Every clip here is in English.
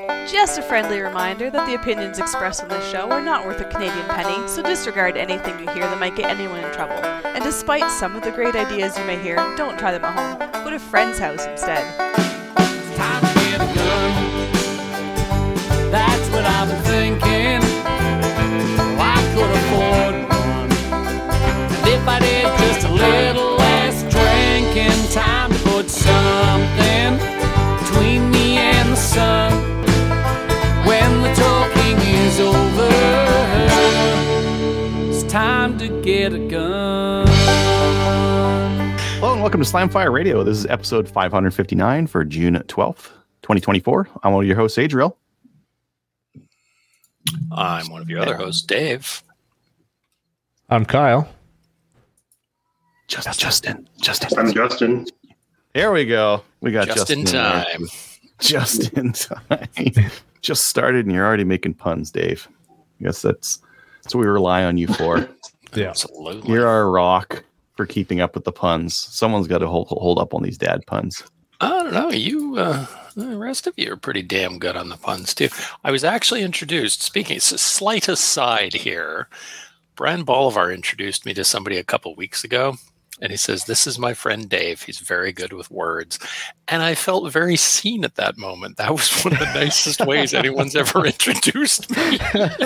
Just a friendly reminder that the opinions expressed on this show are not worth a Canadian penny, so disregard anything you hear that might get anyone in trouble. And despite some of the great ideas you may hear, don't try them at home. Go to a friend's house instead. It's time to get a gun. That's what I've been thinking. Well, I could afford one. And if I did just a little less drinking, time to put something between me and the sun. When the talking is over, it's time to get a gun. Hello and welcome to Slamfire Radio. This is episode 559 for June 12th, 2024. I'm one of your hosts, Adriel. I'm one of your other hosts, Dave. I'm Kyle. Justin. I'm Justin. Here we go. We got Just Justin in time. Just in time. Just started and you're already making puns, Dave. I guess that's what we rely on you for. Yeah. Absolutely. You're our rock for keeping up with the puns. Someone's got to hold up on these dad puns. I don't know. The rest of you are pretty damn good on the puns, too. I was actually introduced, speaking, it's a slight aside here. Brian Bolivar introduced me to somebody a couple weeks ago, and he says, "This is my friend Dave. He's very good with words." And I felt very seen at that moment. That was one of the nicest ways anyone's ever introduced me.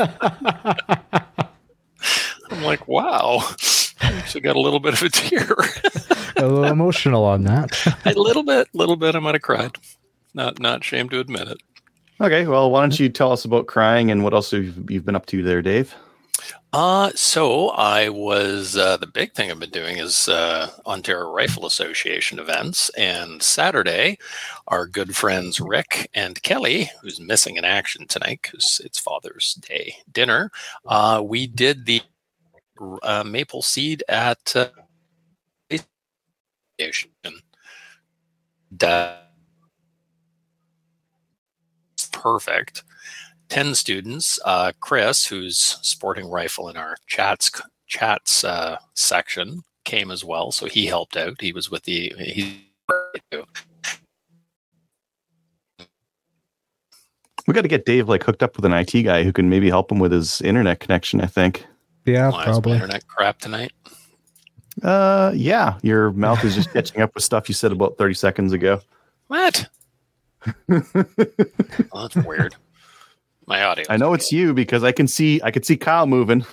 I'm like, wow. I actually got a little bit of a tear. A little emotional on that. A little bit. I might have cried. Not ashamed to admit it. Okay, well, why don't you tell us about crying and what else you've been up to there, Dave? So I was, the big thing I've been doing is Ontario Rifle Association events. And Saturday, our good friends Rick and Kelly, who's missing in action tonight because it's Father's Day dinner, we did the maple seed at perfect. 10 students. Chris, who's sporting rifle in our chats section, came as well, so he helped out. He was with we got to get Dave hooked up with an IT guy who can maybe help him with his internet connection, I think. Yeah, Why probably. is my internet crap tonight? Yeah. Your mouth is just catching up with stuff you said about 30 seconds ago. What? Well, that's weird. My audio. I know it's you because I could see Kyle moving.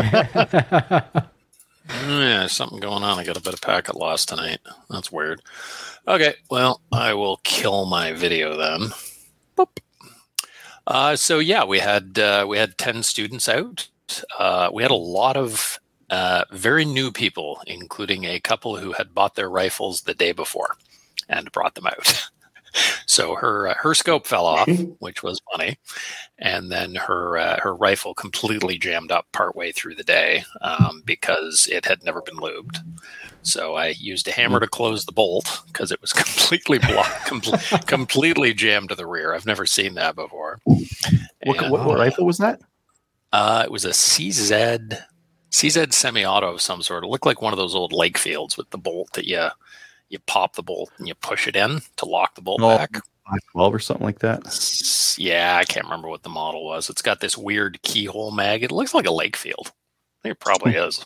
Yeah, something going on. I got a bit of packet loss tonight. That's weird. Okay, well, I will kill my video then. Boop. So yeah, we had 10 students out. We had a lot of very new people, including a couple who had bought their rifles the day before and brought them out. So her scope fell off, which was funny, and then her rifle completely jammed up partway through the day because it had never been lubed. So I used a hammer to close the bolt because it was completely blocked, completely jammed to the rear. I've never seen that before. What rifle was that? It was a CZ semi-auto of some sort. It looked like one of those old lake fields with the bolt that you pop the bolt and you push it in to lock the bolt back. 512 or something like that. Yeah, I can't remember what the model was. It's got this weird keyhole mag. It looks like a lake field. I think it probably is.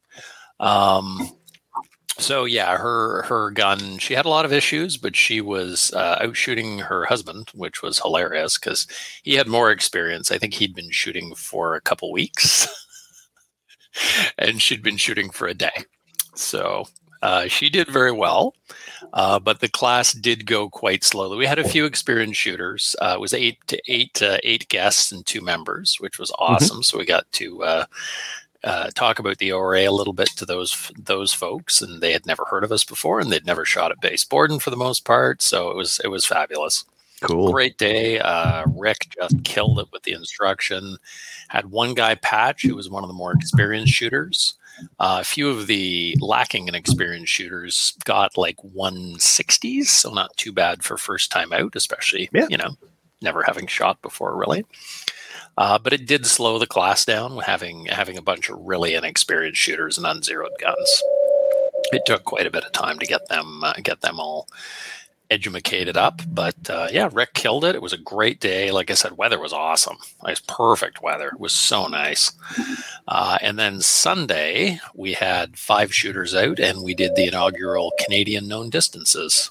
So yeah, her gun, she had a lot of issues, but she was out shooting her husband, which was hilarious because he had more experience. I think he'd been shooting for a couple weeks and she'd been shooting for a day. So she did very well, but the class did go quite slowly. We had a few experienced shooters. It was eight guests and 2 members, which was awesome. Mm-hmm. So we got to talk about the ORA a little bit to those folks, and they had never heard of us before, and they'd never shot at base Borden for the most part. So it was fabulous. Cool. Great day. Rick just killed it with the instruction. Had one guy, Patch, who was one of the more experienced shooters. A few of the lacking in experienced shooters got 160s, so not too bad for first time out, especially, never having shot before, really. But it did slow the class down, having a bunch of really inexperienced shooters and unzeroed guns. It took quite a bit of time to get them all edumacated up. But yeah, Rick killed it. It was a great day. Like I said, weather was awesome. It was perfect weather. It was so nice. And then Sunday, we had 5 shooters out, and we did the inaugural Canadian known distances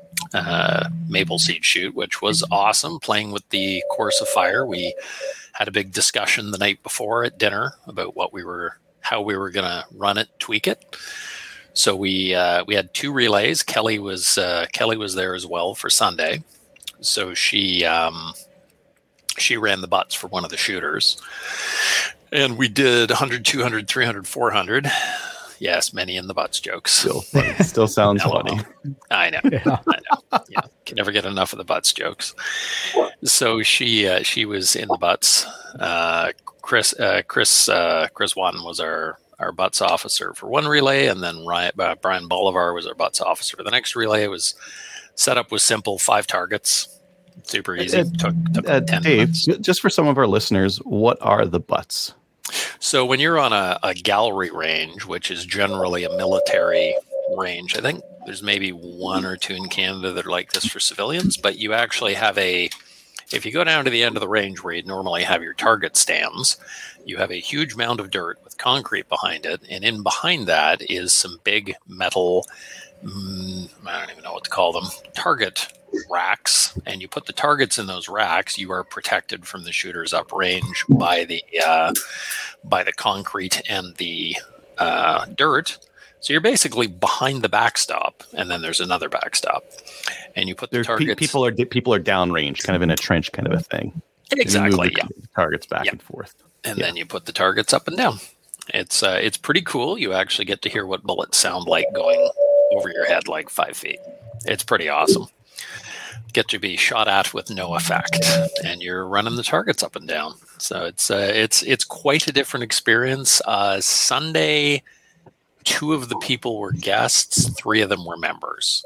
maple seed shoot, which was awesome. Playing with the course of fire, we had a big discussion the night before at dinner about how we were going to run it, tweak it. So we had 2 relays. Kelly was there as well for Sunday. So she ran the butts for one of the shooters, and we did 100, 200, 300, 400. Yes, many in the butts jokes. Still sounds funny. I know. Yeah. I know. Yeah, can never get enough of the butts jokes. So she was in the butts. Chris Watton was our butts officer for one relay, and then Brian Bolivar was our butts officer for the next relay. It was set up with simple 5 targets. Super easy. Took 10 Dave, minutes. just for some of our listeners, what are the butts? So when you're on a gallery range, which is generally a military range, I think there's maybe 1 or 2 in Canada that are like this for civilians, but you actually have if you go down to the end of the range where you normally have your target stands, you have a huge mound of dirt with concrete behind it, and in behind that is some big metal, I don't even know what to call them, target racks, and you put the targets in those racks. You are protected from the shooters uprange by the concrete and the dirt. So you're basically behind the backstop, and then there's another backstop, and you put the targets. People are downrange, kind of in a trench, kind of a thing. Exactly. Yeah. Targets back and forth, and then you put the targets up and down. It's pretty cool. You actually get to hear what bullets sound like going over your head, like 5 feet. It's pretty awesome. Get to be shot at with no effect, and you're running the targets up and down. So it's quite a different experience. Sunday, 2 of the people were guests, 3 of them were members.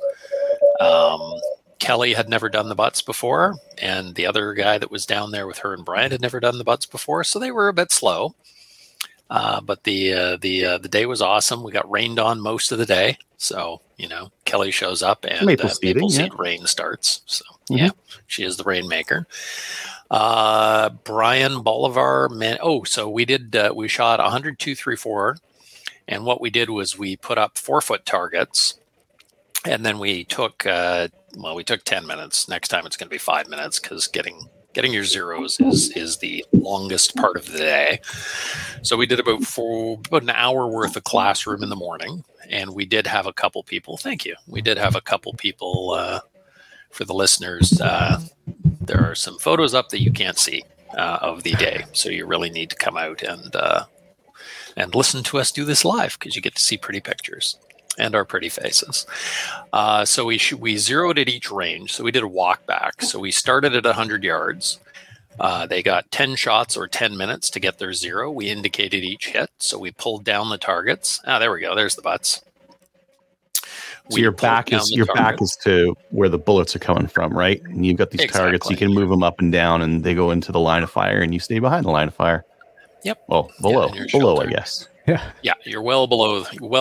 Kelly had never done the butts before, and the other guy that was down there with her and Brian had never done the butts before, so they were a bit slow. But the day was awesome. We got rained on most of the day, so Kelly shows up and maple seed rain starts. So yeah, she is the rainmaker. Brian Bolivar, so we did we shot 100, 2, 3, 4, and what we did was we put up 4-foot targets, and then we took 10 minutes. Next time it's going to be 5 minutes, because getting your zeros is the longest part of the day. So we did about an hour worth of classroom in the morning, and we did have a couple people. Thank you. We did have a couple people for the listeners. There are some photos up that you can't see of the day, so you really need to come out and listen to us do this live, because you get to see pretty pictures and our pretty faces. So we zeroed at each range. So we did a walk back. So we started at 100 yards. They got 10 shots or 10 minutes to get their zero. We indicated each hit. So we pulled down the targets. There we go. There's the butts. So your back is to where the bullets are coming from, right? And you've got these targets. You can move them up and down, and they go into the line of fire, and you stay behind the line of fire. Yep. Well, below, I guess. Yeah. You're well below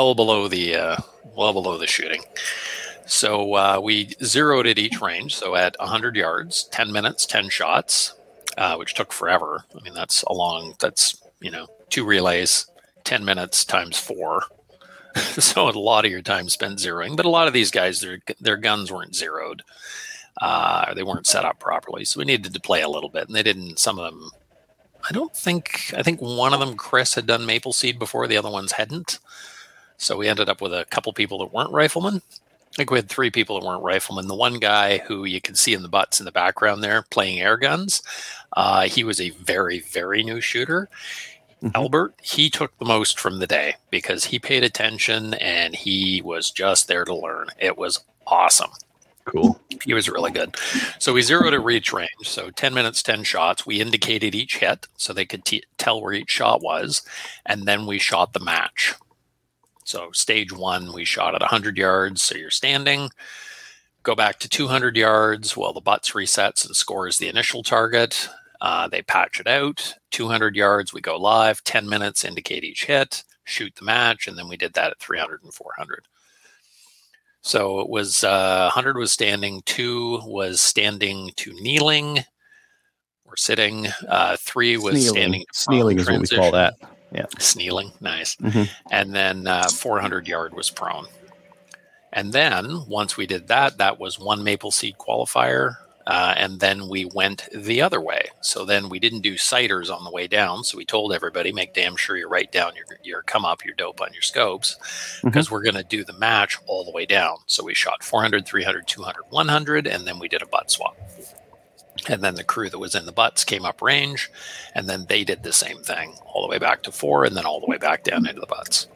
the shooting. So we zeroed at each range. So at 100 yards, 10 minutes, 10 shots, which took forever. I mean, that's 2 relays, 10 minutes times 4. So a lot of your time spent zeroing. But a lot of these guys, their guns weren't zeroed. They weren't set up properly. So we needed to play a little bit. And they didn't, some of them, I think one of them, Chris, had done maple seed before. The other ones hadn't. So we ended up with a couple people that weren't riflemen. I think we had 3 people that weren't riflemen. The one guy who you can see in the butts in the background there playing air guns, he was a very, very new shooter. Albert, he took the most from the day because he paid attention and he was just there to learn. It was awesome. Cool. He was really good. So we zeroed at reach range. So 10 minutes, 10 shots. We indicated each hit so they could tell where each shot was. And then we shot the match. So stage 1, we shot at 100 yards. So you're standing. Go back to 200 yards. Well, the butts resets and scores the initial target. They patch it out. 200 yards, we go live. 10 minutes, indicate each hit. Shoot the match. And then we did that at 300 and 400. So it was 100 was standing, 2 was standing to kneeling or sitting, 3 was standing. Snealing is what we call that. Yeah. Snealing, nice. Mm-hmm. And then 400 yard was prone. And then once we did that, that was one maple seed qualifier. And then we went the other way. So then we didn't do sighters on the way down. So we told everybody, make damn sure you write down your come up, your dope on your scopes, because we're going to do the match all the way down. So we shot 400, 300, 200, 100, and then we did a butt swap. And then the crew that was in the butts came up range, and then they did the same thing all the way back to 4, and then all the way back down into the butts.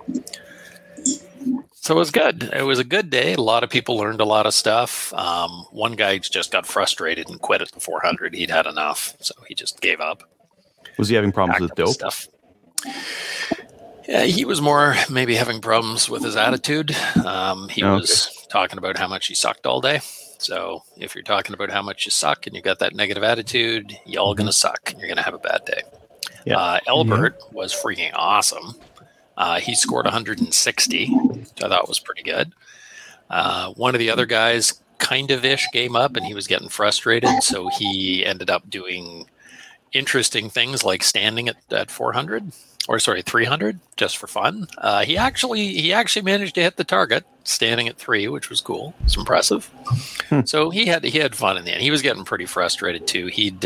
So it was good. It was a good day. A lot of people learned a lot of stuff. One guy just got frustrated and quit at the 400. He'd had enough, so he just gave up. Was he having problems with dope? Stuff. Yeah, he was more maybe having problems with his attitude. He was talking about how much he sucked all day. So if you're talking about how much you suck and you got that negative attitude, you're all going to suck. You're going to have a bad day. Yeah. Albert was freaking awesome. He scored 160, which I thought was pretty good. One of the other guys kind of ish came up and he was getting frustrated. So he ended up doing interesting things like standing at 400 or 300 just for fun. He actually managed to hit the target standing at 3, which was cool. It's impressive. So he had fun in the end. He was getting pretty frustrated too. He'd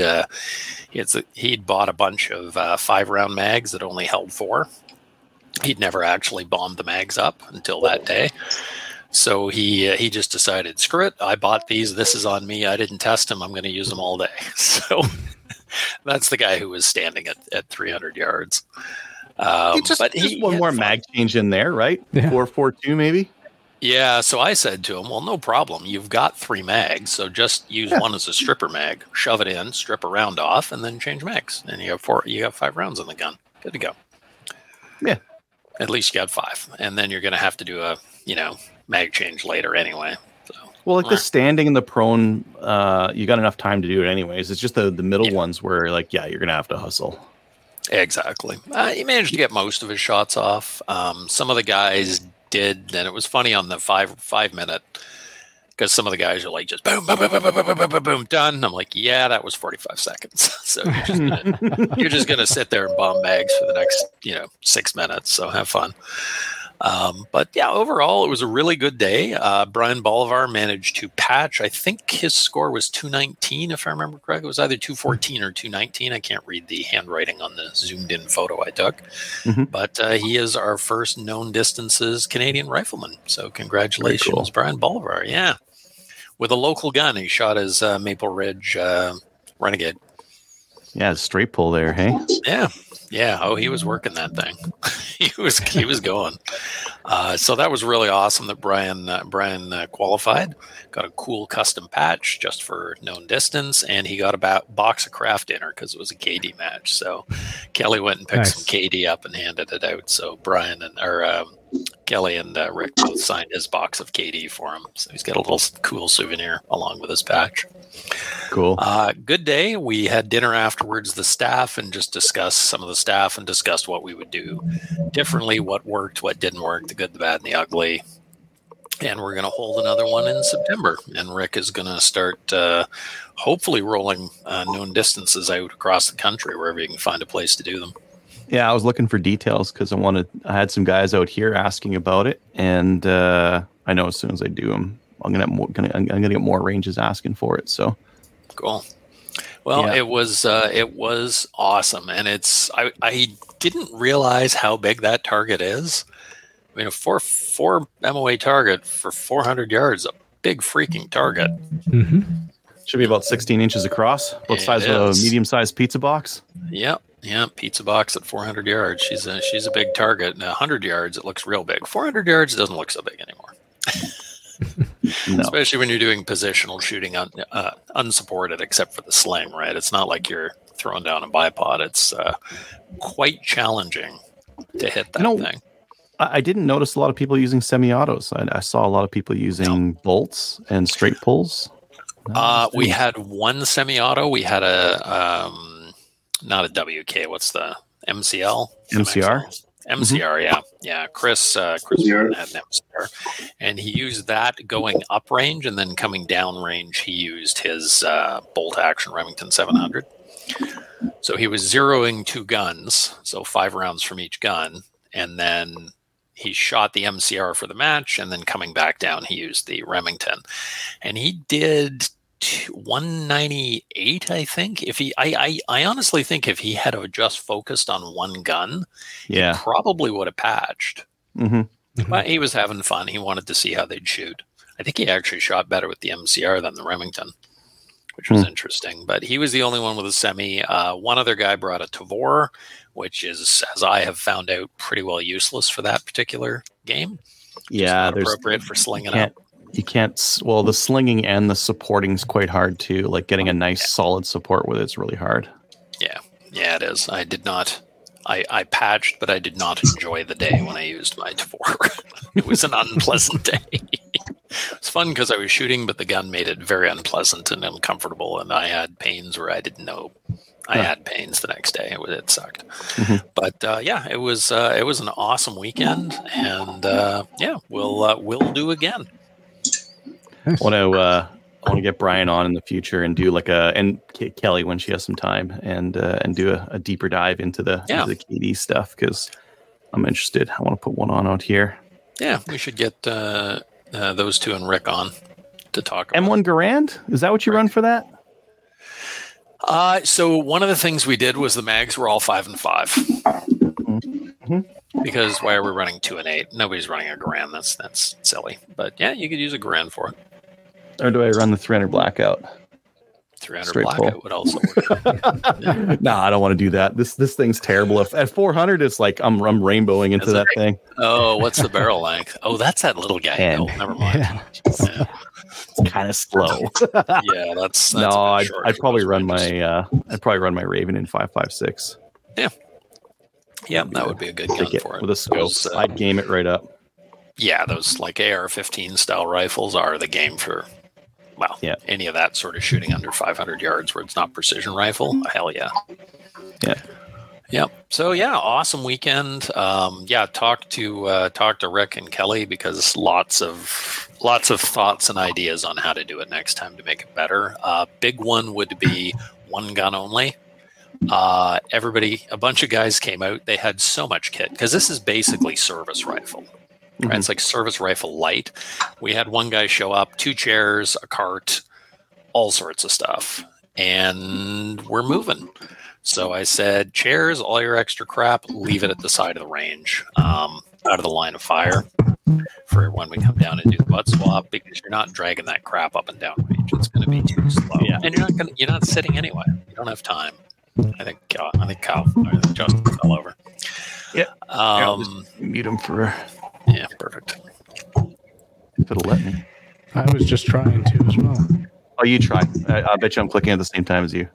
bought a bunch of 5-round mags that only held 4. He'd never actually bombed the mags up until that day. So he just decided, screw it. I bought these. This is on me. I didn't test them. I'm going to use them all day. So that's the guy who was standing at 300 yards. Just one more mag change in there, right? Yeah. 442 maybe? Yeah, so I said to him, well, no problem. You've got 3 mags, so just use one as a stripper mag. Shove it in, strip a round off, and then change mags. And you have 5 rounds in the gun. Good to go. Yeah. At least you got 5. And then you're going to have to do a, mag change later anyway. So, well, the standing and the prone, you got enough time to do it anyways. It's just the middle ones where, you're going to have to hustle. Exactly. He managed to get most of his shots off. Some of the guys did, and it was funny on the 5 minute, because some of the guys are like just boom, boom, boom, boom, boom, boom, boom, boom, boom, done. I'm like, yeah, that was 45 seconds. So you're just gonna sit there and bomb mags for the next 6 minutes. So have fun. But yeah, overall, it was a really good day. Brian Bolivar managed to patch. I think his score was 219, if I remember correctly. It was either 214 or 219. I can't read the handwriting on the zoomed-in photo I took. But he is our first known distances Canadian rifleman. So congratulations, Brian Bolivar. Yeah. With a local gun, he shot his Maple Ridge Renegade. Yeah, straight pull there, hey? Yeah. Oh, he was working that thing. he was going. So that was really awesome that Brian qualified. Got a cool custom patch just for known distance, and he got a box of craft dinner because it was a KD match. So Kelly went and picked some KD up and handed it out. So Kelly and Rick both signed his box of KD for him. So he's got a little cool souvenir along with his patch. Cool. Good day. We had dinner afterwards, the staff, and just discussed some of the staff and discussed what we would do differently, what worked, what didn't work, the good, the bad, and the ugly. And we're going to hold another one in September. And Rick is going to start hopefully rolling known distances out across the country wherever you can find a place to do them. Yeah, I was looking for details because I had some guys out here asking about it, and I know as soon as I do them, I'm gonna get more ranges asking for it. So cool. Well, it was awesome, and I didn't realize how big that target is. I mean, a 4 MOA target for 400 yards, a big freaking target. Mm-hmm. Should be about 16 inches across, about size of a medium-sized pizza box. Yep. Yeah, pizza box at 400 yards. She's a big target. And 100 yards, it looks real big. 400 yards doesn't look so big anymore. No. Especially when you're doing positional shooting unsupported, except for the sling, right? It's not like you're throwing down a bipod. It's quite challenging to hit that thing. I didn't notice a lot of people using semi-autos. I saw a lot of people using bolts and straight pulls. We had one semi-auto. We had a... not a WK. What's the MCL? MCR? MCR, yeah. Chris had an MCR, and he used that going up range, and then coming down range, he used his bolt action Remington 700. So he was zeroing 2 guns, so 5 rounds from each gun, and then he shot the MCR for the match, and then coming back down, he used the Remington, and he did 198, I think. I honestly think if he had just focused on one gun, he probably would have patched. But he was having fun. He wanted to see how they'd shoot. I think he actually shot better with the MCR than the Remington, which was interesting. But he was the only one with a semi. One other guy brought a Tavor, which is, as I have found out, pretty well useless for that particular game. Yeah, not appropriate for slinging up. You can't. Well, the slinging and the supporting is quite hard too. Like getting a nice solid support with it's really hard. Yeah, it is. I did not. I patched, but I did not enjoy the day when I used my Tavor. It was an unpleasant day. It was fun because I was shooting, but the gun made it very unpleasant and uncomfortable, and I had pains where I didn't know I had pains the next day. It sucked. But it was an awesome weekend, and we'll do again. I want to get Brian on in the future and do and Kelly when she has some time and do a deeper dive into the KD stuff, because I'm interested. I want to put one on out here. Yeah, we should get those two and Rick on to talk about M1 Garand. Is that what you run for that? So one of the things we did was the mags were all 5 and 5. Because why are we running 2 and 8? Nobody's running a Garand. That's silly. But yeah, you could use a Garand for it. Or do I run the 300 blackout? 300 Straight blackout pull. would also work. No, I don't want to do that. This thing's terrible. At 400, it's like I'm rainbowing into that thing. Oh, what's the barrel length? Oh, that's that little guy. 10. Oh, never mind. Yeah. It's kind of slow. Yeah, that's no. I'd probably run my Raven in 5.56. Yeah, that would be a good gun for it. With a scope, I'd game it right up. Yeah, those like AR-15 style rifles are the game for, any of that sort of shooting under 500 yards where it's not precision rifle. Hell yeah. Yeah. Yeah. So awesome weekend. Talk to Rick and Kelly, because lots of thoughts and ideas on how to do it next time to make it better. Big one would be one gun only. A bunch of guys came out. They had so much kit, because this is basically service rifle. Right? It's like service rifle light. We had one guy show up, 2 chairs, a cart, all sorts of stuff, and we're moving. So I said, chairs, all your extra crap, leave it at the side of the range, out of the line of fire, for when we come down and do the butt swap, because you're not dragging that crap up and down range. It's going to be too slow, and you're not sitting anyway. You don't have time. I think Justin fell over. Yeah. I'll mute him for. Yeah, perfect. If it'll let me. I was just trying to as well. Oh, you try. I bet you I'm clicking at the same time as you.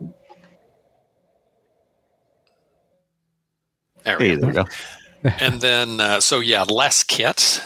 There we go. And then, less kit.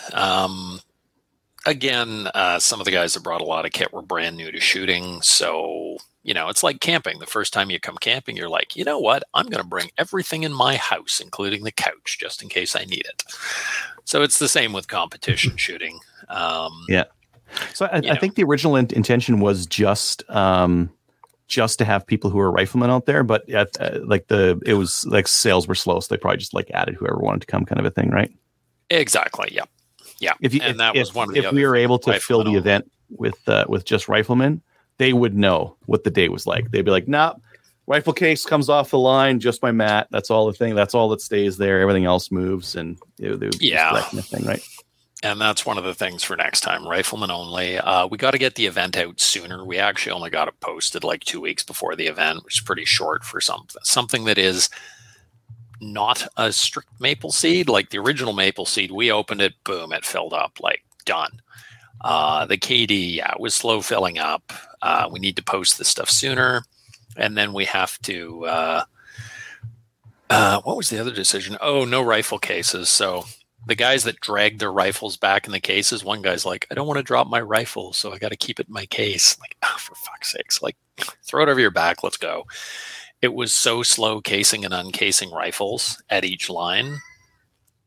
Again, some of the guys that brought a lot of kit were brand new to shooting, so it's like camping. The first time you come camping, you're like, you know what? I'm going to bring everything in my house, including the couch, just in case I need it. So it's the same with competition shooting. So I think the original intention was just to have people who are riflemen out there, but it was like sales were slow, so they probably just added whoever wanted to come, kind of a thing, right? Exactly. Yeah. If we were able to fill the event with just riflemen, they would know what the day was like. They'd be like, nah, rifle case comes off the line, just my mat. That's all the thing. That's all that stays there. Everything else moves, and they would be that kind of thing, right? And that's one of the things for next time, riflemen only. We got to get the event out sooner. We actually only got it posted 2 weeks before the event, which is pretty short for something that is not a strict maple seed. Like the original maple seed, we opened it, boom, it filled up, done. The KD, it was slow filling up. We need to post this stuff sooner. And then we have to, what was the other decision? Oh, no rifle cases. So the guys that dragged their rifles back in the cases, one guy's like, I don't want to drop my rifle, so I got to keep it in my case. For fuck's sakes, throw it over your back. Let's go. It was so slow casing and uncasing rifles at each line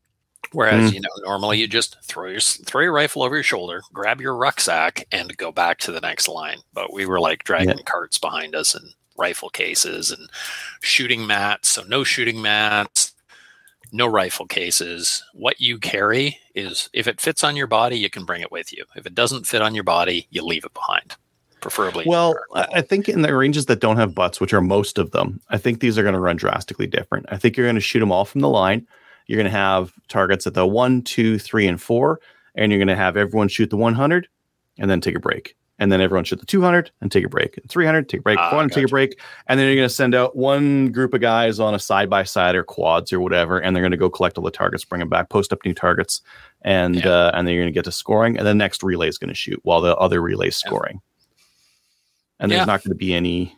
Whereas, normally you just throw your rifle over your shoulder, grab your rucksack, and go back to the next line. But we were like dragging carts behind us and rifle cases and shooting mats. So no shooting mats, no rifle cases. What you carry is, if it fits on your body, you can bring it with you. If it doesn't fit on your body, you leave it behind. Preferably. Well, I think in the ranges that don't have butts, which are most of them, I think these are going to run drastically different. I think you're going to shoot them all from the line. You're going to have targets at the 1, 2, 3, and 4, and you're going to have everyone shoot the 100 and then take a break. And then everyone shoot the 200 and take a break. 300, take a break. 400, take a break. And then you're going to send out one group of guys on a side-by-side or quads or whatever, and they're going to go collect all the targets, bring them back, post up new targets, and then you're going to get to scoring. And the next relay is going to shoot while the other relay is scoring. And there's not going to be any,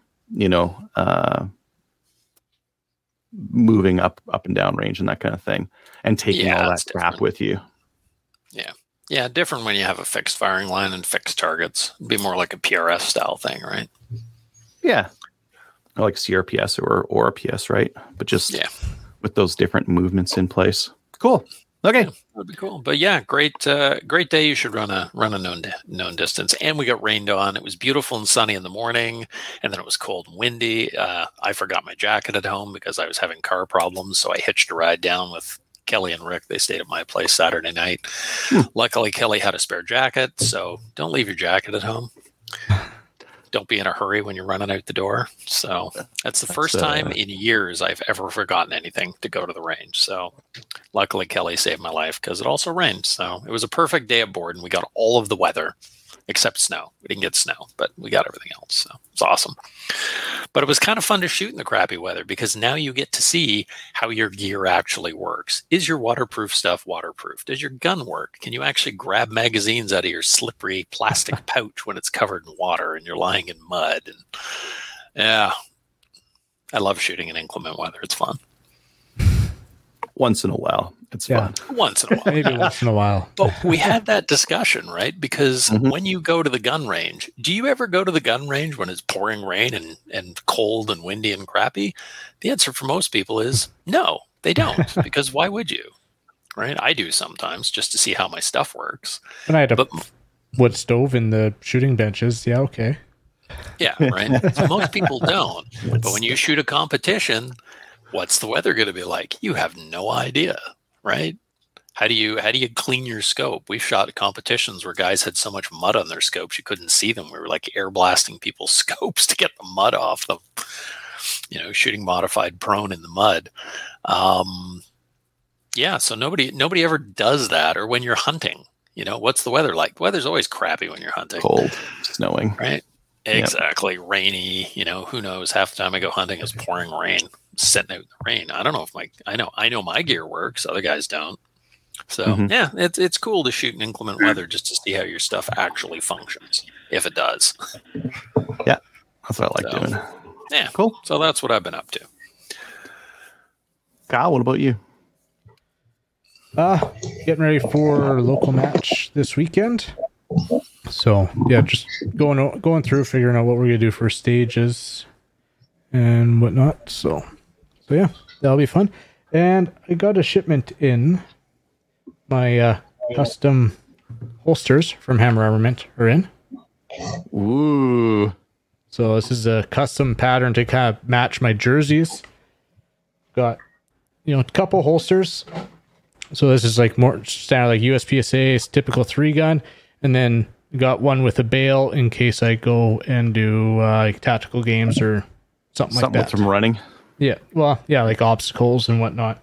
moving up and down range and that kind of thing, and taking all that crap with you. Yeah, different when you have a fixed firing line and fixed targets. It'd be more like a PRS style thing, right? Yeah, or like CRPS or RPS, right? But just with those different movements in place. Cool. Okay, that'd be cool. But yeah, great day. You should run a known distance. And we got rained on. It was beautiful and sunny in the morning, and then it was cold and windy. I forgot my jacket at home because I was having car problems, so I hitched a ride down with Kelly and Rick. They stayed at my place Saturday night. Luckily, Kelly had a spare jacket, so don't leave your jacket at home. Don't be in a hurry when you're running out the door. So that's the first time in years I've ever forgotten anything to go to the range. So luckily Kelly saved my life because it also rained. So it was a perfect day aboard, and we got all of the weather except snow. We didn't get snow, but we got everything else. So it's awesome. But it was kind of fun to shoot in the crappy weather because now you get to see how your gear actually works. Is your waterproof stuff waterproof? Does your gun work? Can you actually grab magazines out of your slippery plastic pouch when it's covered in water and you're lying in mud? And yeah, I love shooting in inclement weather. It's fun. Once in a while. It's fun. Once in a while. Maybe once in a while. But we had that discussion, right? Because when you go to the gun range, do you ever go to the gun range when it's pouring rain and cold and windy and crappy? The answer for most people is no, they don't. Because why would you? Right? I do sometimes just to see how my stuff works. And I had a wood stove in the shooting benches. Yeah, okay. Yeah, right. So most people don't. But when you shoot a competition, what's the weather going to be like? You have no idea, right? How do you clean your scope? We've shot competitions where guys had so much mud on their scopes you couldn't see them. We were like air blasting people's scopes to get the mud off them. Shooting modified prone in the mud. So nobody ever does that. Or when you're hunting, what's the weather like? The weather's always crappy when you're hunting. Cold, snowing, right? Exactly. Yep. Rainy, who knows? Half the time I go hunting is pouring rain, sitting out in the rain. I don't know if I know my gear works. Other guys don't. So it's cool to shoot in inclement weather just to see how your stuff actually functions, if it does. Yeah. That's what I like doing. Yeah. Cool. So that's what I've been up to. Kyle, what about you? Getting ready for a local match this weekend. So yeah, just going through figuring out what we're gonna do for stages and whatnot. So yeah, that'll be fun. And I got a shipment in. My custom holsters from Hammer Armament are in. Ooh. So this is a custom pattern to kind of match my jerseys. Got a couple holsters. So this is like more standard, like USPSA's typical 3-gun. And then got one with a bail in case I go and do like tactical games or something like that. Something from running? Yeah. Well, yeah, like obstacles and whatnot.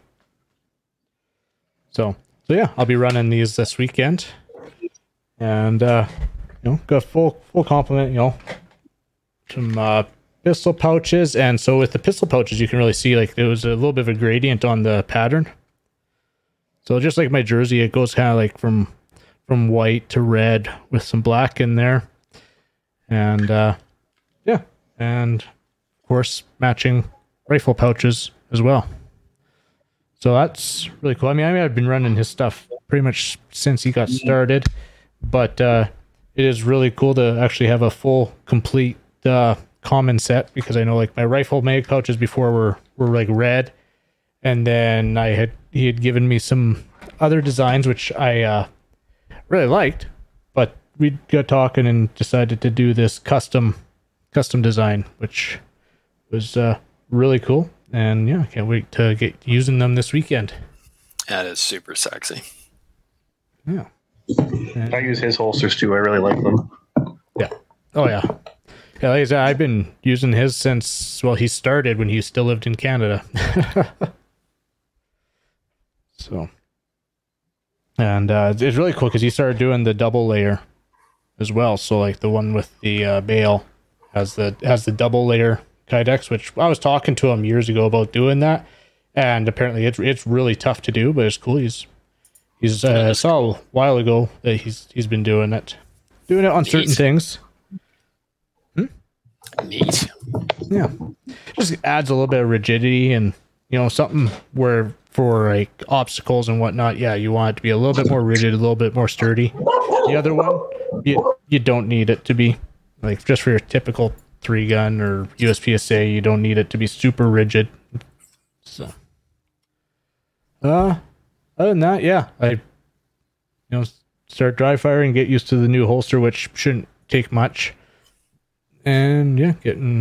So yeah, I'll be running these this weekend. And, got full complement, some pistol pouches. And so with the pistol pouches, you can really see like there was a little bit of a gradient on the pattern. So just like my jersey, it goes kind of like from white to red with some black in there. And and of course matching rifle pouches as well. So that's really cool. I mean, I've been running his stuff pretty much since he got started, but it is really cool to actually have a full complete common set, because I know like my rifle mag pouches before were like red, And then he had given me some other designs, which I really liked, but we got talking and decided to do this custom design, which was really cool. And yeah, I can't wait to get using them this weekend. That is super sexy. Yeah. I use his holsters too. I really like them. Yeah. Oh yeah. Yeah, like I said, I've been using his since, well, he started when he still lived in Canada. So, and it's really cool because he started doing the double layer as well. So like the one with the bale has the double layer Kydex, which I was talking to him years ago about doing that, and apparently it's really tough to do, but it's cool. I saw a while ago that he's been doing it on certain things. Neat. Yeah, just adds a little bit of rigidity and something where for like obstacles and whatnot. Yeah, you want it to be a little bit more rigid, a little bit more sturdy. The other one, you don't need it to be like just for your typical 3-gun or USPSA. You don't need it to be super rigid. So, other than that, yeah, I start dry firing, get used to the new holster, which shouldn't take much. And yeah,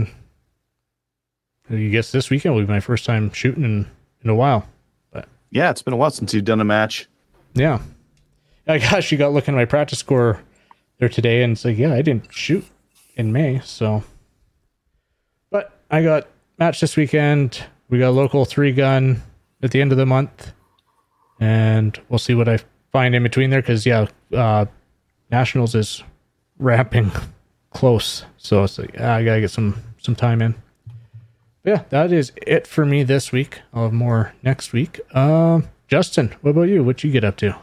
I guess this weekend will be my first time shooting in a while. But yeah, it's been a while since you've done a match. Yeah. I actually got looking at my practice score there today, and it's like, yeah, I didn't shoot in May, so. But I got match this weekend. We got a local 3-gun at the end of the month, and we'll see what I find in between there, because Nationals is ramping close, so it's like I gotta get some time in. But yeah, that is it for me this week. I'll have more next week. Justin, what about you? What you get up to?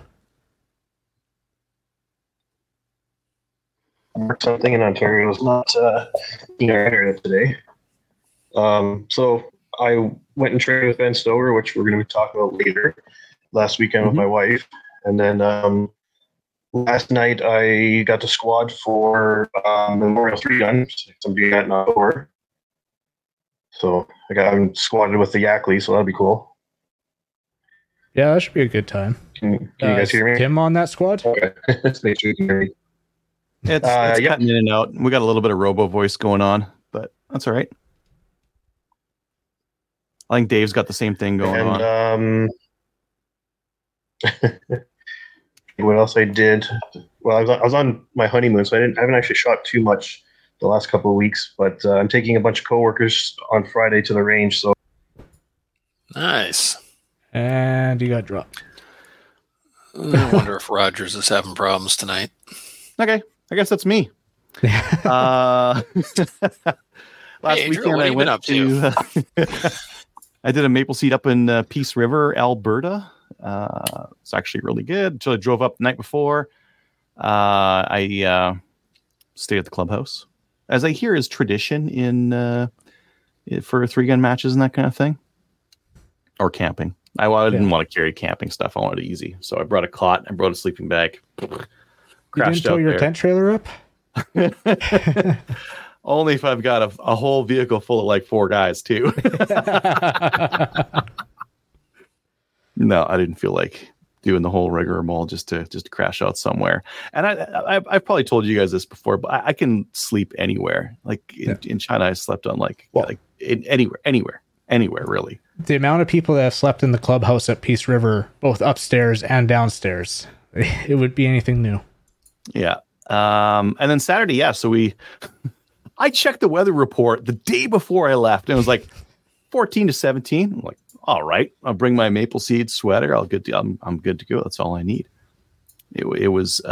Something in Ontario is not in our area today. So I went and trained with Ben Stover, which we're going to be talking about later, last weekend with my wife. And then last night I got to squad for Memorial 3-gun. I'm doing that in October. So I'm squadded with the Yackley, so that'll be cool. Yeah, that should be a good time. Can you guys hear me? Tim on that squad? Okay, let's make sure you can hear me. It's cutting in and out. We got a little bit of robo voice going on, but that's all right. I think Dave's got the same thing going on. What else I did? Well, I was on my honeymoon, so I haven't actually shot too much the last couple of weeks. But I'm taking a bunch of coworkers on Friday to the range. So Nice. And you got dropped. I wonder if Rogers is having problems tonight. Okay, I guess that's me. Last weekend I went up to. I did a maple seed up in Peace River, Alberta. It's actually really good. So I drove up the night before. I stayed at the clubhouse, as I hear is tradition for 3-gun matches and that kind of thing, or camping. I didn't want to carry camping stuff. I wanted it easy, so I brought a cot. I brought a sleeping bag. You didn't tow your tent trailer up? Only if I've got a whole vehicle full of like 4 guys too. No, I didn't feel like doing the whole rigmarole just to crash out somewhere. And I've probably told you guys this before, but I can sleep anywhere. Like in China, I slept on anywhere really. The amount of people that have slept in the clubhouse at Peace River, both upstairs and downstairs, it would be anything new. Yeah. And then Saturday, so I checked the weather report the day before I left, and it was like 14 to 17. I'm like, all right, I'll bring my maple seed sweater. I'm good to go. That's all I need. It was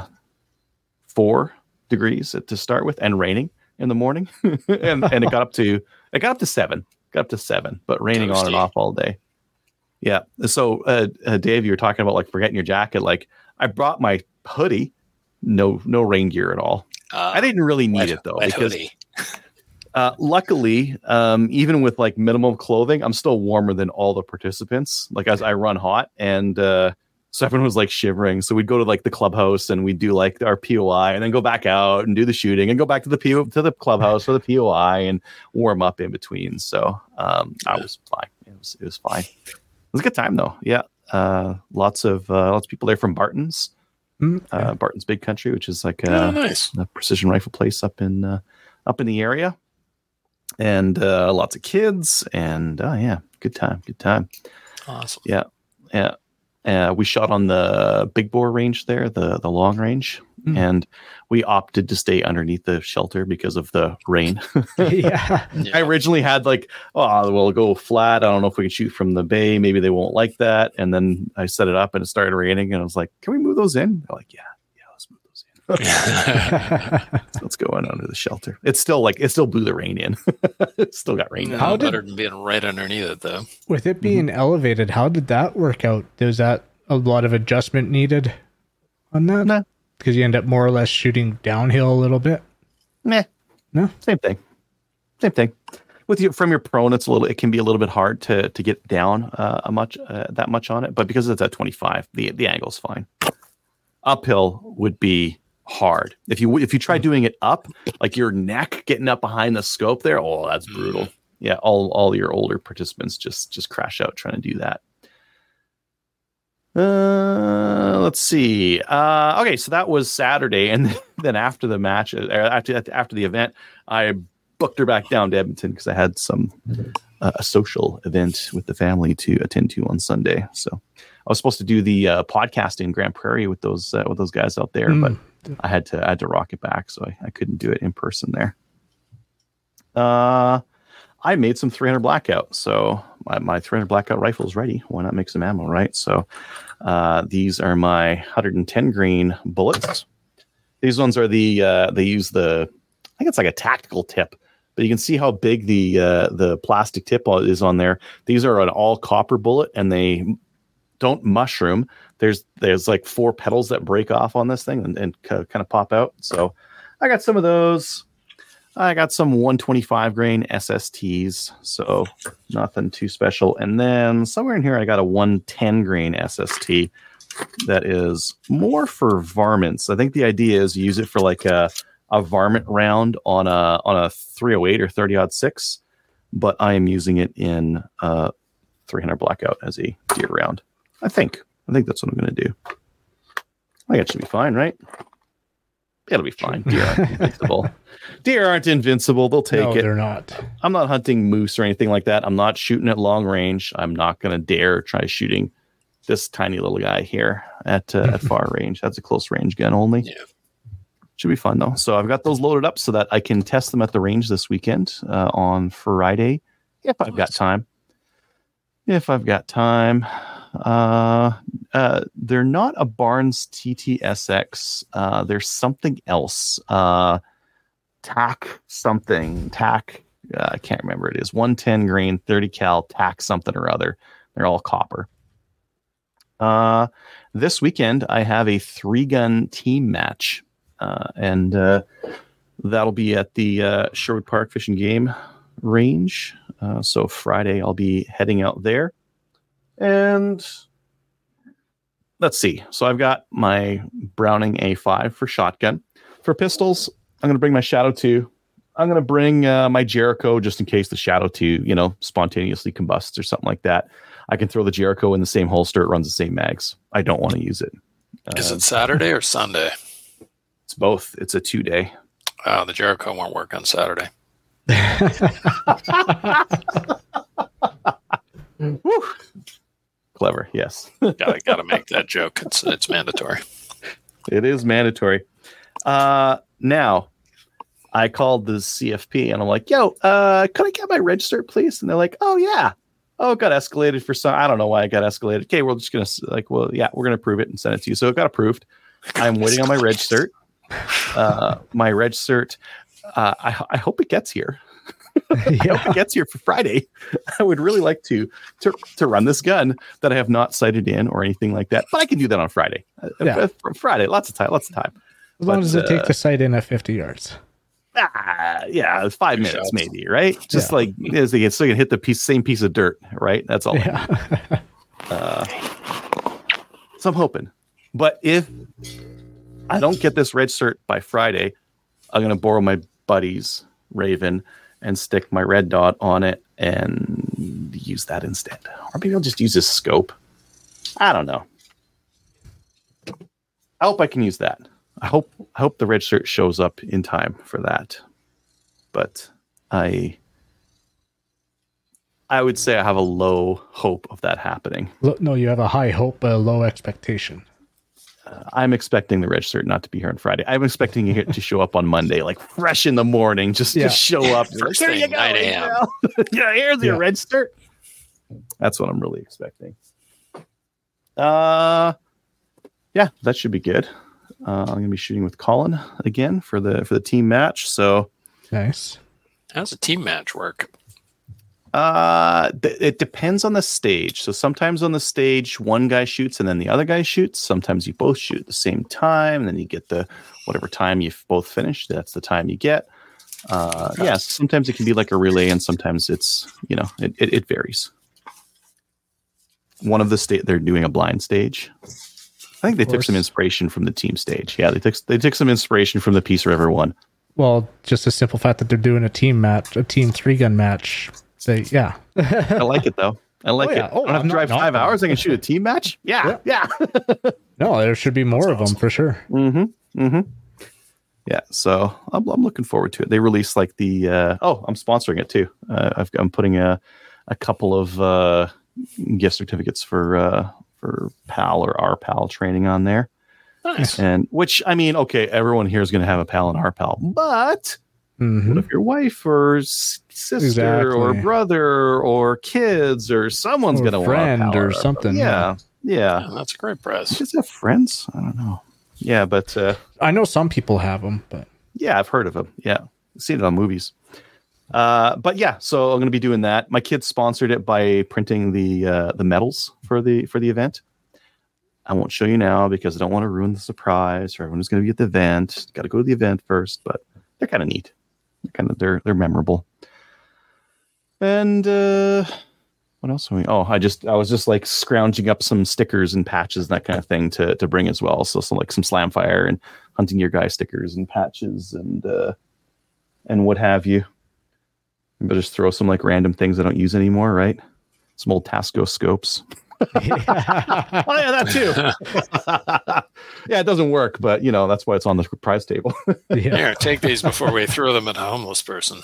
4 degrees to start with, and raining in the morning, and it got up to 7. Got up to 7, but raining on and off all day. Yeah. So, Dave, you were talking about like forgetting your jacket. Like, I brought my hoodie, no rain gear at all. I didn't really need it though, because luckily, even with like minimal clothing, I'm still warmer than all the participants. Like, as I run hot, and so everyone was like shivering. So we'd go to like the clubhouse and we'd do like our POI, and then go back out and do the shooting, and go back to the clubhouse for the POI and warm up in between. So I was fine. It was fine. was a good time though. Yeah. Lots of people there from Barton's. Barton's Big Country, which is like nice. a precision rifle place up in the area. And lots of kids, and good time. Awesome. Yeah. We shot on the big bore range there, the long range, and we opted to stay underneath the shelter because of the rain. Yeah. I originally had like, we'll go flat. I don't know if we can shoot from the bay. Maybe they won't like that. And then I set it up and it started raining, and I was like, can we move those in? They're like, yeah, let's move those in. Let's go in under the shelter. It still blew the rain in. It still got rain. How better than being right underneath it though. With it being elevated, how did that work out? Was that a lot of adjustment needed on that? No. Because you end up more or less shooting downhill a little bit. Meh. No. Same thing. With you from your prone, it can be a little bit hard to get down that much on it, but because it's at 25, the angle's fine. Uphill would be hard. If you try doing it up, like your neck getting up behind the scope there, that's brutal. Yeah, all your older participants just crash out trying to do that. Let's see. Okay, so that was Saturday, and then after the match, after the event, I booked her back down to Edmonton because I had a social event with the family to attend to on Sunday. So I was supposed to do the podcast in Grand Prairie with those guys out there, but I had to rock it back, so I couldn't do it in person there. I made some 300 blackout, so my 300 blackout rifle is ready. Why not make some ammo, right? So these are my 110 grain bullets. These ones are they use I think it's like a tactical tip, but you can see how big the plastic tip is on there. These are an all copper bullet, and they don't mushroom. There's like 4 petals that break off on this thing and kind of pop out. So I got some of those. I got some 125 grain SSTs, so nothing too special. And then somewhere in here, I got a 110 grain SST that is more for varmints. I think the idea is use it for like a varmint round on a 308 or 30-06, but I am using it in 300 blackout as a deer round. I think that's what I'm going to do. I think it should be fine, right? It'll be fine. Deer aren't invincible. Deer aren't invincible. They'll take it. No, they're not. I'm not hunting moose or anything like that. I'm not shooting at long range. I'm not going to dare try shooting this tiny little guy here at far range. That's a close range gun only. Yeah. Should be fun though. So I've got those loaded up so that I can test them at the range this weekend on Friday if I've got time. They're not a Barnes TTSX. There's something else. TAC something. TAC. I can't remember. It is 110 grain, 30 cal, TAC something or other. They're all copper. This weekend I have a 3-gun team match, and that'll be at the Sherwood Park Fish and Game range. So Friday I'll be heading out there. And let's see. So I've got my Browning A5 for shotgun. For pistols, I'm going to bring my Shadow 2. I'm going to bring my Jericho just in case the Shadow 2, spontaneously combusts or something like that. I can throw the Jericho in the same holster. It runs the same mags. I don't want to use it. Is it Saturday or Sunday? It's both. It's a 2-day. The Jericho won't work on Saturday. Woo. Clever, yes. Gotta make that joke. It's mandatory. It is mandatory. Now, I called the CFP and I'm like, "Yo, could I get my register, please?" And they're like, "Oh yeah, it got escalated for some. I don't know why it got escalated. Okay, we're just gonna we're gonna approve it and send it to you." So it got approved. I'm waiting on my reg cert. My reg cert. I hope it gets here. I hope it gets here for Friday. I would really like to run this gun that I have not sighted in or anything like that, but I can do that on Friday. Friday, lots of time. As long as it takes the sight in at 50 yards. 5 minutes maybe, right? Just like as they get so you can hit the same piece of dirt, right? That's all. Yeah. So I'm hoping, but if I don't get this red cert by Friday, I'm gonna borrow my buddy's Raven and stick my red dot on it and use that instead. Or maybe I'll just use his scope. I don't know. I hope I can use that. I hope the red shirt shows up in time for that. But I would say I have a low hope of that happening. No, you have a high hope, but a low expectation. I'm expecting the red shirt not to be here on Friday. I'm expecting it to show up on Monday, like fresh in the morning, just to show up. First Here thing, you go, 9 a.m. yeah, here's your red shirt. That's what I'm really expecting. Yeah, that should be good. I'm going to be shooting with Colin again for the team match. So nice. How does a team match work? It depends on the stage. So sometimes on the stage, one guy shoots and then the other guy shoots. Sometimes you both shoot at the same time, and then you get the whatever time you've both finished. That's the time you get. Yeah, sometimes it can be like a relay, and sometimes it's it varies. One of the they're doing a blind stage. I think they took some inspiration from the team stage. Yeah, they took some inspiration from the Peace River one. Well, just the simple fact that they're doing a team match, a team 3-gun match. I like it though. I like it. Oh, I don't have to drive 5 hours. I can shoot a team match. Yeah. No, there should be more of them for sure. Yeah, so I'm looking forward to it. They released like the I'm sponsoring it too. I'm putting a couple of gift certificates for PAL or RPAL training on there. Nice. And which, I mean, okay, everyone here is going to have a PAL and RPAL, but what if your wife or sister or brother or kids or someone's going to want a friend or something? Yeah, that's a great prize. Does have friends? I don't know. Yeah, but I know some people have them, but yeah, I've heard of them. Yeah, I've seen it on movies. But yeah, so I'm going to be doing that. My kids sponsored it by printing the medals for the event. I won't show you now because I don't want to ruin the surprise for everyone who's going to be at the event. Got to go to the event first, but they're kind of neat. They're memorable. And what else? I was just like scrounging up some stickers and patches and that kind of thing to bring as well. So some Slamfire and Hunting Gear Guy stickers and patches and what have you. But just throw some like random things I don't use anymore, right? Some old Tasco scopes. Oh yeah, that too. Yeah, it doesn't work, but that's why it's on the prize table. Here, take these before we throw them at a homeless person.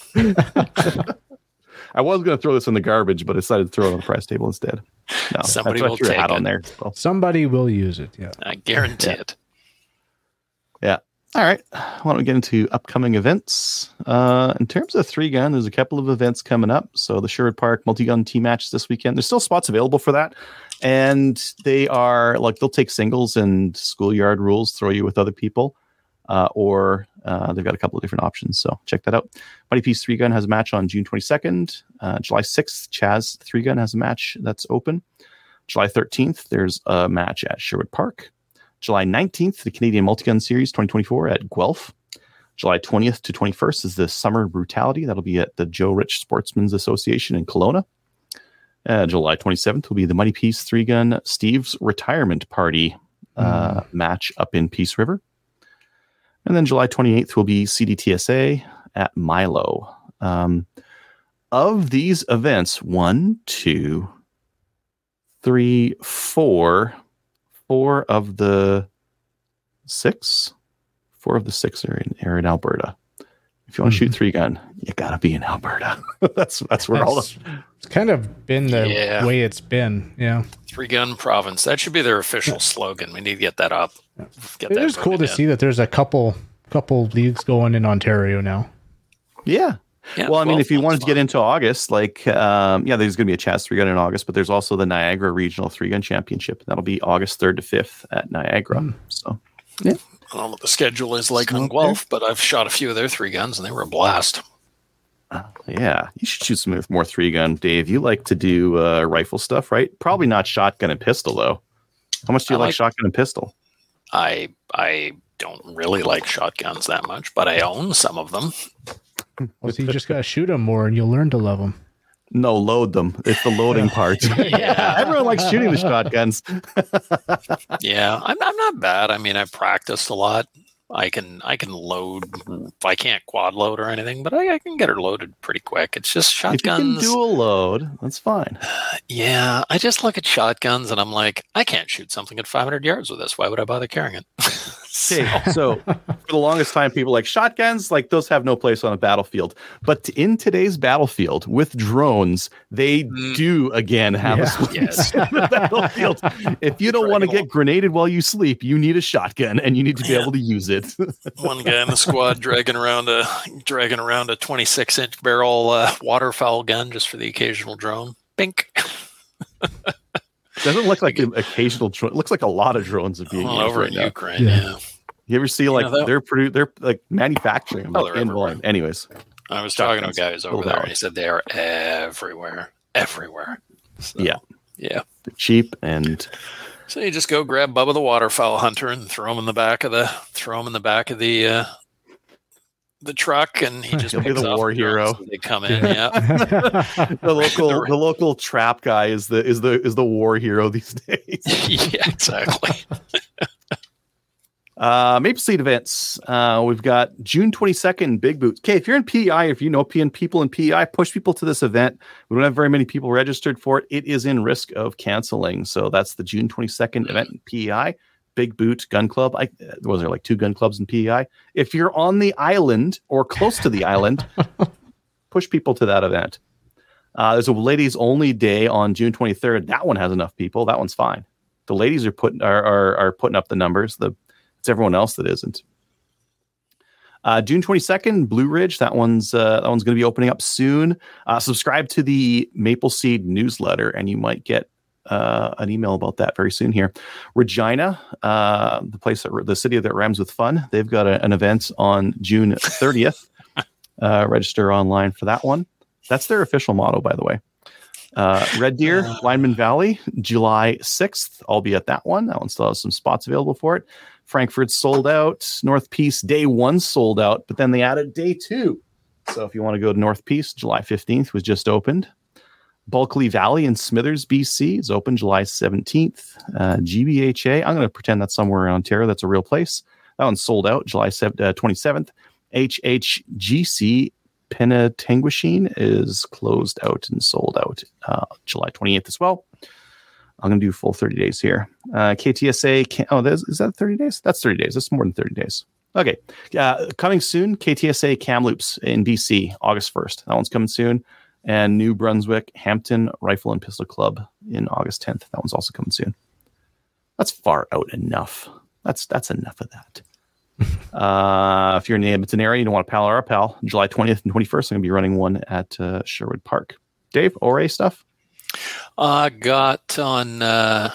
I was going to throw this in the garbage, but I decided to throw it on the prize table instead. No, somebody will take it. On there. So. Somebody will use it. Yeah, I guarantee it. Yeah. All right. Why don't we get into upcoming events? In terms of 3-gun, there's a couple of events coming up. So the Sherwood Park multi-gun team match this weekend. There's still spots available for that. And they are they'll take singles and schoolyard rules, throw you with other people. Or they've got a couple of different options. So check that out. Mighty Peace 3-gun has a match on June 22nd. July 6th, Chaz 3-gun has a match that's open. July 13th, there's a match at Sherwood Park. July 19th, the Canadian Multi-Gun Series 2024 at Guelph. July 20th to 21st is the Summer Brutality. That'll be at the Joe Rich Sportsmen's Association in Kelowna. July 27th will be the Mighty Peace 3-gun Steve's Retirement Party match up in Peace River. And then July 28th will be CDTSA at Milo. Of these events, 4 of the 6 are in Alberta. If you want to shoot 3-gun, you gotta be in Alberta. that's where all the. It's kind of been the way it's been. Yeah, 3-gun province. That should be their official slogan. We need to get that up. It is cool to see that there's a couple leagues going in Ontario now. Yeah. Well, I mean, if you wanted to get into August, there's going to be a Chaz 3-gun in August, but there's also the Niagara Regional 3-gun Championship. That'll be August 3rd to 5th at Niagara. So, yeah. I don't know what the schedule is like on Guelph, but I've shot a few of their 3-guns and they were a blast. Yeah, you should shoot some more 3-gun, Dave. You like to do rifle stuff, right? Probably not shotgun and pistol, though. How much do you like shotgun and pistol? I don't really like shotguns that much, but I own some of them. Well, so you just gotta shoot them more, and you'll learn to love them. No, load them. It's the loading part. Yeah, everyone likes shooting the shotguns. Yeah, I'm not bad. I mean, I practiced a lot. I can load. I can't quad load or anything, but I can get her loaded pretty quick. It's just shotguns. If you can dual load, that's fine. Yeah, I just look at shotguns and I'm like, I can't shoot something at 500 yards with this. Why would I bother carrying it? So for the longest time, people like shotguns, like those have no place on a battlefield. But in today's battlefield with drones, they do again have a place on the battlefield. If you don't want to get grenaded while you sleep, you need a shotgun and you need to be able to use it. One guy in the squad dragging around a 26-inch barrel waterfowl gun just for the occasional drone. Bink. Doesn't look like an occasional drone. It looks like a lot of drones are being used over right in now. Ukraine. Yeah. You ever see like they're like manufacturing them like, in volume? Anyways, I was talking to a guy who's over there, and he said they are everywhere. So, yeah. They're cheap, and so you just go grab Bubba the waterfowl hunter and throw him in the back of the truck, and he just he'll be the war hero. They come in, the local trap guy is the war hero these days. Yeah, exactly. Maple Seed events. We've got June 22nd, Big Boots. Okay, if you're in PEI, if you know people in PEI, push people to this event. We don't have very many people registered for it. It is in risk of canceling. So that's the June 22nd event in PEI. Big Boot Gun Club. Was there like 2 gun clubs in PEI? If you're on the island or close to the island, push people to that event. There's a ladies only day on June 23rd. That one has enough people. That one's fine. The ladies are putting up the numbers. It's everyone else that isn't. June 22nd, Blue Ridge. That one's going to be opening up soon. Subscribe to the Maple Seed newsletter, and you might get an email about that very soon here. Regina, the city that rhymes with fun. They've got an event on June 30th. Register online for that one. That's their official motto, by the way. Red Deer, Lineman Valley, July 6th. I'll be at that one. That one still has some spots available for it. Frankfurt's sold out. North Peace, day 1 sold out, but then they added day 2. So if you want to go to North Peace, July 15th was just opened. Bulkley Valley in Smithers, BC is open July 17th. GBHA, I'm going to pretend that's somewhere in Ontario. That's a real place. That one's sold out July 27th. HHGC Penetanguishene is closed out and sold out July 28th as well. I'm going to do full 30 days here. KTSA, is that 30 days? That's 30 days. That's more than 30 days. Okay. Coming soon, KTSA Kamloops in BC, August 1st. That one's coming soon. And New Brunswick Hampton Rifle and Pistol Club in August 10th. That one's also coming soon. That's far out enough. That's enough of that. If you're in the Edmonton area, you don't want to pal our pal. July 20th and 21st, I'm going to be running one at Sherwood Park. Dave, ORA stuff? Got on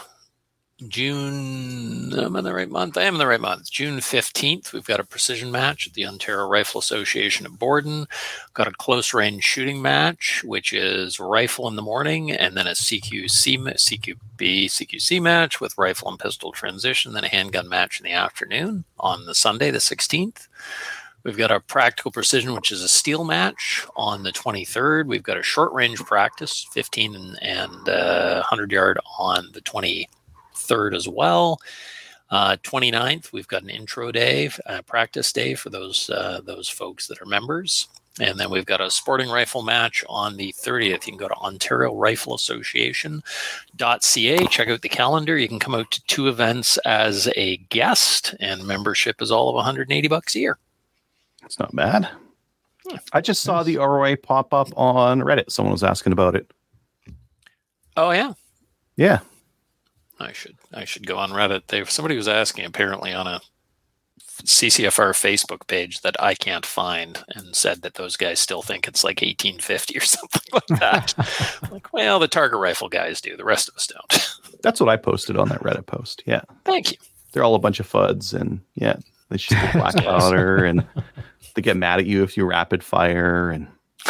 June. I'm in the right month. I am in the right month. June 15th, we've got a precision match at the Ontario Rifle Association at Borden. Got a close range shooting match, which is rifle in the morning, and then a CQC match with rifle and pistol transition, then a handgun match in the afternoon on the Sunday, the 16th. We've got a practical precision, which is a steel match on the 23rd. We've got a short range practice, 15 and 100 yard on the 23rd as well. 29th, we've got an intro day, practice day for those folks that are members. And then we've got a sporting rifle match on the 30th. You can go to Ontario Rifle Association.ca, check out the calendar. You can come out to 2 events as a guest, and membership is all of $180 a year. It's not bad. I just saw the ROA pop up on Reddit. Someone was asking about it. Oh, yeah? Yeah. I should go on Reddit. Somebody was asking apparently on a CCFR Facebook page that I can't find, and said that those guys still think it's like 1850 or something like that. Like, well, the target rifle guys do. The rest of us don't. That's what I posted on that Reddit post. Yeah. Thank you. They're all a bunch of FUDs, and yeah, they shoot the black powder, and they get mad at you if you rapid fire. And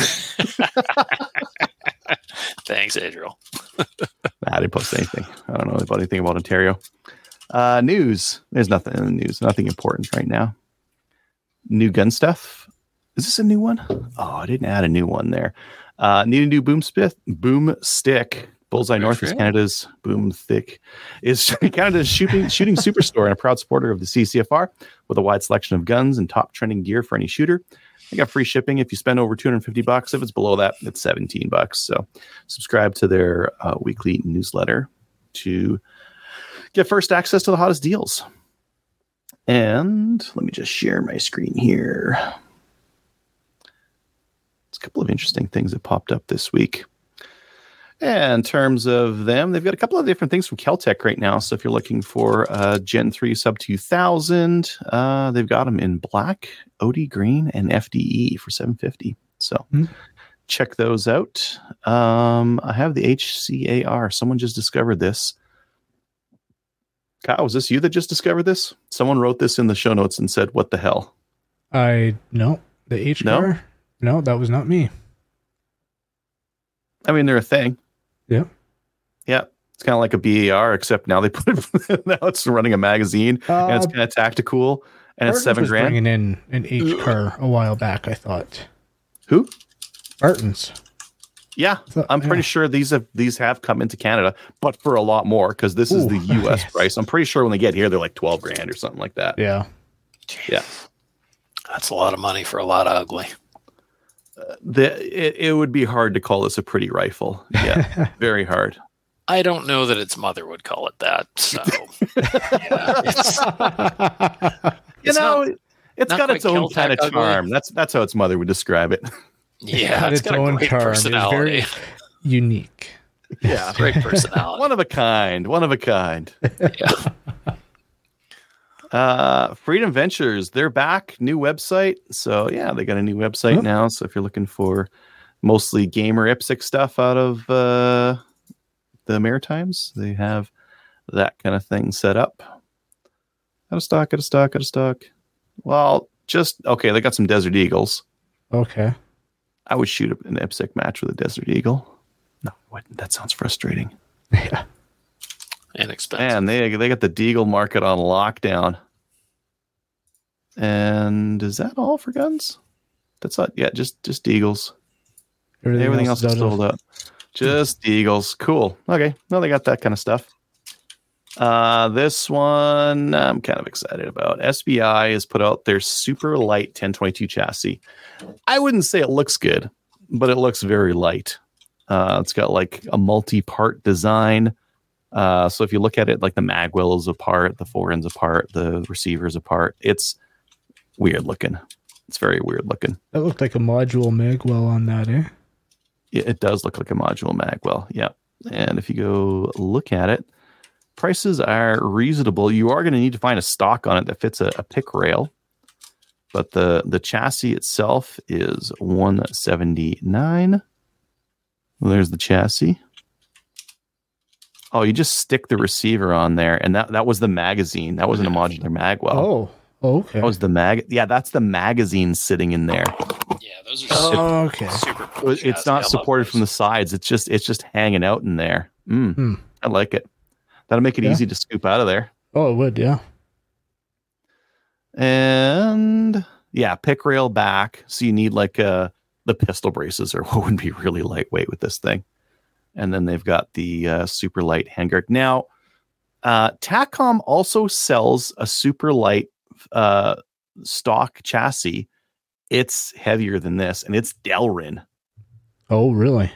thanks, Adriel. I didn't post anything. I don't know anything about Ontario. News. There's nothing in the news. Nothing important right now. New gun stuff. Is this a new one? Oh, I didn't add a new one there. Need a new boomstick. Bullseye North is Canada's Boom Thick is Canada's shooting superstore and a proud supporter of the CCFR with a wide selection of guns and top trending gear for any shooter. They got free shipping if you spend over $250. If it's below that, it's $17. So subscribe to their weekly newsletter to get first access to the hottest deals. And let me just share my screen here. It's a couple of interesting things that popped up this week. And in terms of them, they've got a couple of different things from Keltec right now. So if you're looking for Gen 3 sub 2000, they've got them in black, OD green, and FDE for $750. So check those out. I have the HCAR. Someone just discovered this. Kyle, was this you that just discovered this? Someone wrote this in the show notes and said, "What the hell?" No, the HCAR? No, that was not me. I mean, they're a thing. Yeah. Yeah. It's kind of like a BAR, except now they put it, now it's running a magazine and it's kind of tactical and it's $7,000. Bringing in an HCAR a while back, I thought. Who? Barton's. Yeah. I'm pretty sure these have come into Canada, but for a lot more because this is the US price. I'm pretty sure when they get here, they're like $12,000 or something like that. Yeah. Yeah. That's a lot of money for a lot of ugly. It would be hard to call this a pretty rifle. Yeah, very hard. I don't know that its mother would call it that. So, yeah, it's got its own kind of charm. That's how its mother would describe it. Yeah, it's got a great personality. It's very unique. Yeah, great personality. One of a kind. Yeah. Freedom Ventures, they're back, new website. So yeah, they got a new website now. So if you're looking for mostly gamer IPSC stuff out of the Maritimes, they have that kind of thing set up. Out of stock. Well, they got some Desert Eagles. Okay. I would shoot an IPSC match with a Desert Eagle. No, I wouldn't. That sounds frustrating. Yeah. Inexpensive. And they got the Deagle market on lockdown. And is that all for guns? That's not just Deagles. Everything else is sold out. Just Deagles. Cool. Okay. Well, they got that kind of stuff. This one I'm kind of excited about. SBI has put out their super light 1022 chassis. I wouldn't say it looks good, but it looks very light. It's got like a multi-part design. So if you look at it, like the magwell is apart, the forends apart, the receiver's apart. It's weird looking. It's very weird looking. That looked like a module magwell on that, eh? Yeah, it does look like a module magwell. Yeah. And if you go look at it, prices are reasonable. You are going to need to find a stock on it that fits a pick rail. But the chassis itself is $179. Well, there's the chassis. Oh, you just stick the receiver on there, and that was the magazine. That wasn't a modular magwell. Oh, okay. That was the Yeah, that's the magazine sitting in there. Yeah, those are okay. Super cool. It's not supported from the sides. It's just hanging out in there. I like it. That'll make it easy to scoop out of there. Oh, it would, yeah. And yeah, pick rail back. So you need like the pistol braces, or what would be really lightweight with this thing. And then they've got the super light handguard. Now, TACCOM also sells a super light stock chassis. It's heavier than this, and it's Delrin. Oh, really?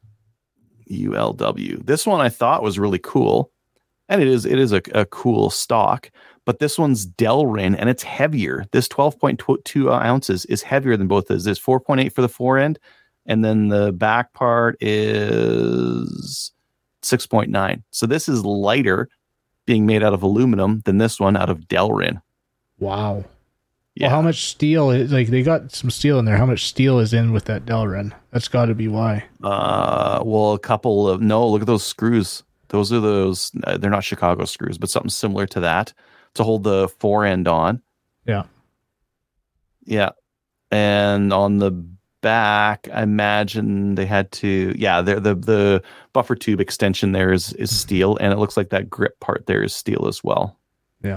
ULW. This one I thought was really cool, and it is a cool stock. But this one's Delrin, and it's heavier. This 12.2 ounces is heavier than both of those. There's 4.8 for the forend, and then the back part is 6.9. So this is lighter, being made out of aluminum, than this one out of Delrin. Wow. Yeah. Well, how much steel is, like, they got some steel in there. How much steel is in with that Delrin? That's got to be why. Well, a couple of, no, look at those screws. Those are those, they're not Chicago screws, but something similar to that to hold the forend on. Yeah. Yeah. And on the back, I imagine they had to, the buffer tube extension there is steel, and it looks like that grip part there is steel as well. Yeah.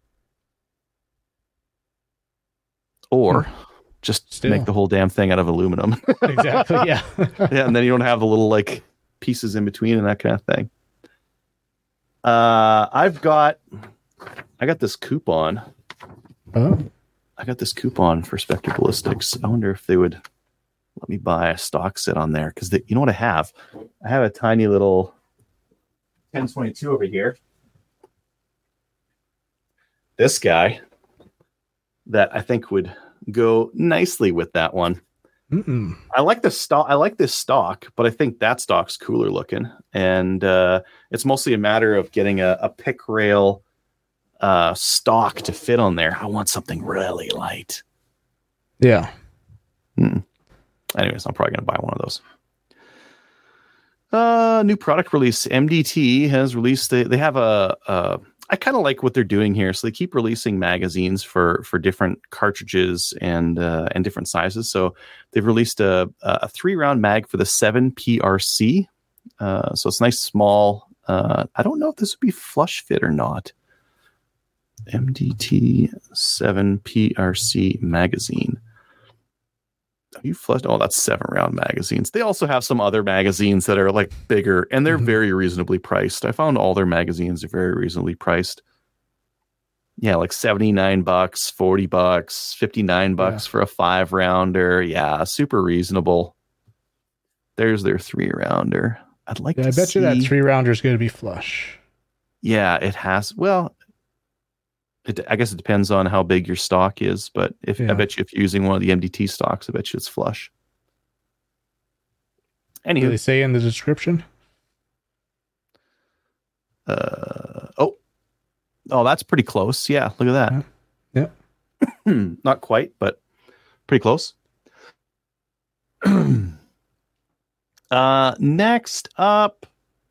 Or just make the whole damn thing out of aluminum. Exactly. Yeah. Yeah, and then you don't have the little like pieces in between and that kind of thing. I got this coupon. Oh, I got this coupon for Spectre Ballistics. I wonder if they would let me buy a stock set on there, because you know what I have? I have a tiny little 1022 over here. This guy that I think would go nicely with that one. mm-mm. I like the stock. I like this stock, but I think that stock's cooler looking, and it's mostly a matter of getting a pick rail stock to fit on there. I want something really light. Yeah. Anyways, I'm probably going to buy one of those. New product release. MDT has released. They have I kind of like what they're doing here. So they keep releasing magazines for different cartridges and different sizes. So they've released a 3-round mag for the 7 PRC. So it's nice, small. I don't know if this would be flush fit or not. MDT 7 PRC magazine. Are you flushed? Oh, that's 7-round magazines. They also have some other magazines that are like bigger, and they're very reasonably priced. I found all their magazines are very reasonably priced. Yeah, like $79, $40, $59 for a 5-rounder. Yeah, super reasonable. There's their 3-rounder. I'd like to I bet you that 3-rounder is going to be flush. Yeah, it has. Well, I guess it depends on how big your stock is, but I bet you if you're using one of the MDT stocks, I bet you it's flush. Anywho, Do they say in the description? oh, that's pretty close. Yeah, look at that. Yeah. Not quite, but pretty close. Next up,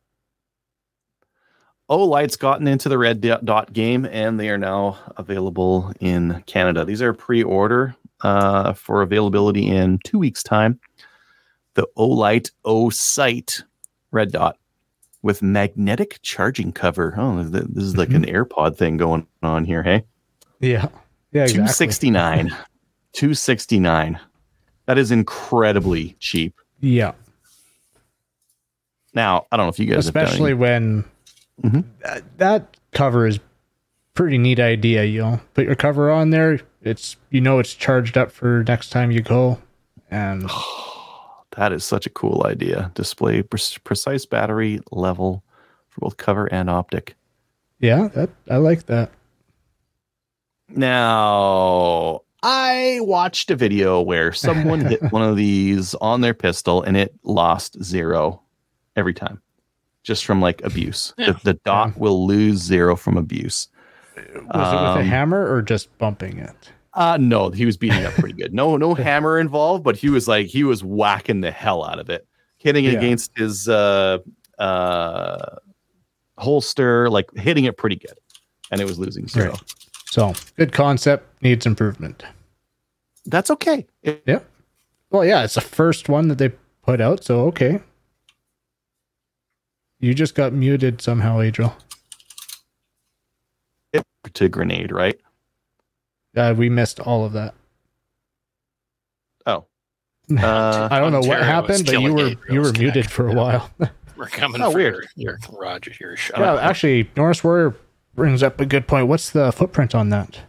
Olight's gotten into the red dot game, and they are now available in Canada. These are pre-order for availability in 2 weeks' time. The Olight O-Sight red dot with magnetic charging cover. Oh, this is like an AirPod thing going on here, hey? Yeah. Yeah, exactly. $269. That is incredibly cheap. Yeah. Now, I don't know if you guys especially when that cover is pretty neat idea. Put your cover on there. It's charged up for next time you go, and that is such a cool idea. Display precise battery level for both cover and optic. Yeah, I like that. Now, I watched a video where someone hit one of these on their pistol and it lost 0 every time. Just from like abuse. Yeah. The dot will lose 0 from abuse. Was it with a hammer or just bumping it? No, he was beating up pretty good. No hammer involved, but he was whacking the hell out of it. Hitting it against his holster, like hitting it pretty good. And it was losing 0. Right. So good concept, needs improvement. That's okay. Yeah. Well, yeah, it's the first one that they put out, so okay. You just got muted somehow, Adriel. To grenade, right? We missed all of that. Oh. I don't know what happened, but you were muted for a while. We're coming for weird. Your Roger here. Shut Yeah, up. actually, Norris Warrior brings up a good point. What's the footprint on that?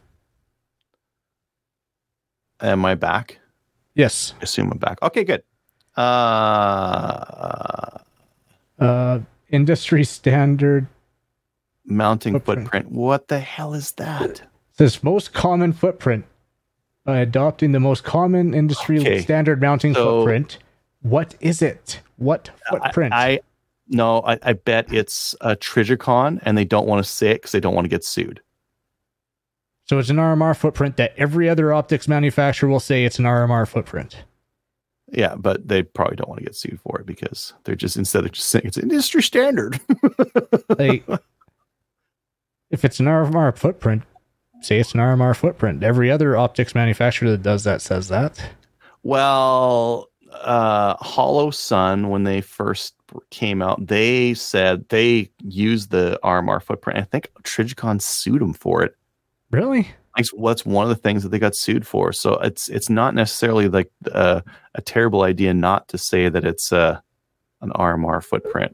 Am I back? Yes. I assume I'm back. Okay, good. Industry standard mounting footprint. What the hell is that? It says most common footprint. By adopting the most common industry standard mounting footprint. What is it? What footprint? I bet it's a Trijicon, and they don't want to say it because they don't want to get sued. So it's an RMR footprint that every other optics manufacturer will say it's an RMR footprint. Yeah, but they probably don't want to get sued for it because they're just, instead of just saying it's industry standard. Like, if it's an RMR footprint, say it's an RMR footprint. Every other optics manufacturer that does that says that. Well, Hollow Sun, when they first came out, they said they used the RMR footprint. I think Trijicon sued them for it. Really? That's one of the things that they got sued for. So it's not necessarily like a terrible idea not to say that it's an RMR footprint.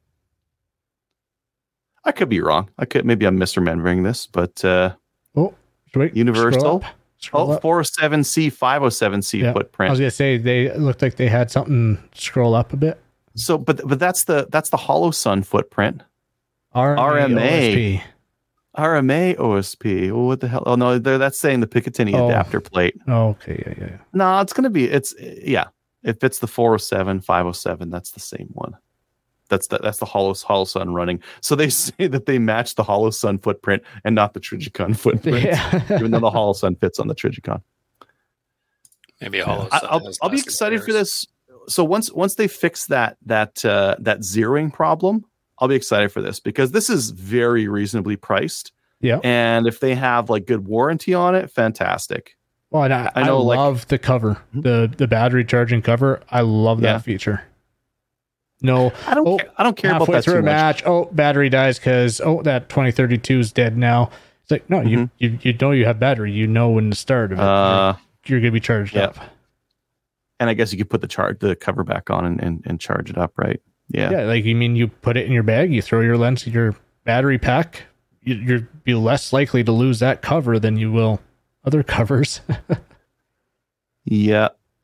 I could be wrong. Maybe I'm misremembering this, but Universal. Scroll up. 407C, 507C footprint. I was gonna say they looked like they had something scroll up a bit. So, but that's the HoloSun footprint. RMA OSP. Well, what the hell? Oh no, that's saying the Picatinny adapter plate. Oh, okay, yeah. No, it's gonna be. If it's the 407, 507, that's the same one. That's the HoloSun running. So they say that they match the HoloSun footprint and not the Trigicon footprint, even though the HoloSun fits on the Trigicon. Maybe a HoloSun. I'll be excited for this. So once they fix that zeroing problem, I'll be excited for this because this is very reasonably priced. Yeah. And if they have like good warranty on it, fantastic. Well, and I love the cover, the battery charging cover. I love that feature. No, I don't care about that through too a match. much. Battery dies because that 2032 is dead now. It's like no, you know you have battery. You know when to start. You're gonna be charged up. And I guess you could put the cover back on and charge it up, right? Yeah. Yeah, like you mean you put it in your bag, you throw your battery pack. You'd be less likely to lose that cover than you will other covers. Yeah.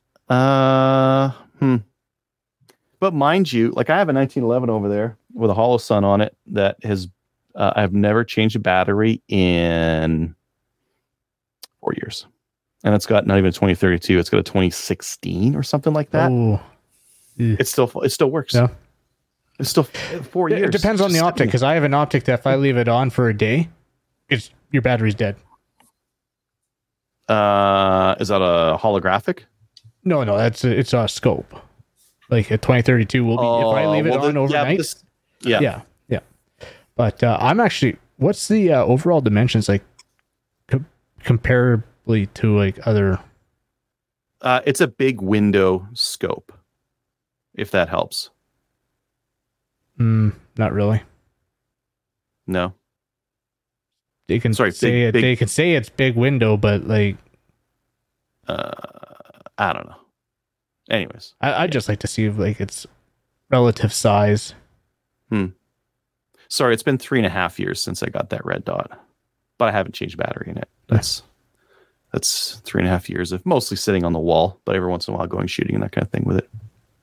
But mind you, like I have a 1911 over there with a HoloSun on it that has I've never changed a battery in 4 years. And it's got not even a 2032, it's got a 2016 or something like that. Oh. It still works. Yeah. It's still 4 years. It depends on the optic because I have an optic that if I leave it on for a day, your battery's dead. Is that a holographic? No, it's a scope. Like a 2032 will be if I leave it on overnight. Yeah. But I'm actually. What's the overall dimensions like comparably to like other? It's a big window scope. If that helps. Not really. No. They can say they can say it's big window, but like, I don't know. Anyways, I'd just like to see like its relative size. Sorry, it's been 3.5 years since I got that red dot, but I haven't changed battery in it. That's 3.5 years of mostly sitting on the wall, but every once in a while going shooting and that kind of thing with it.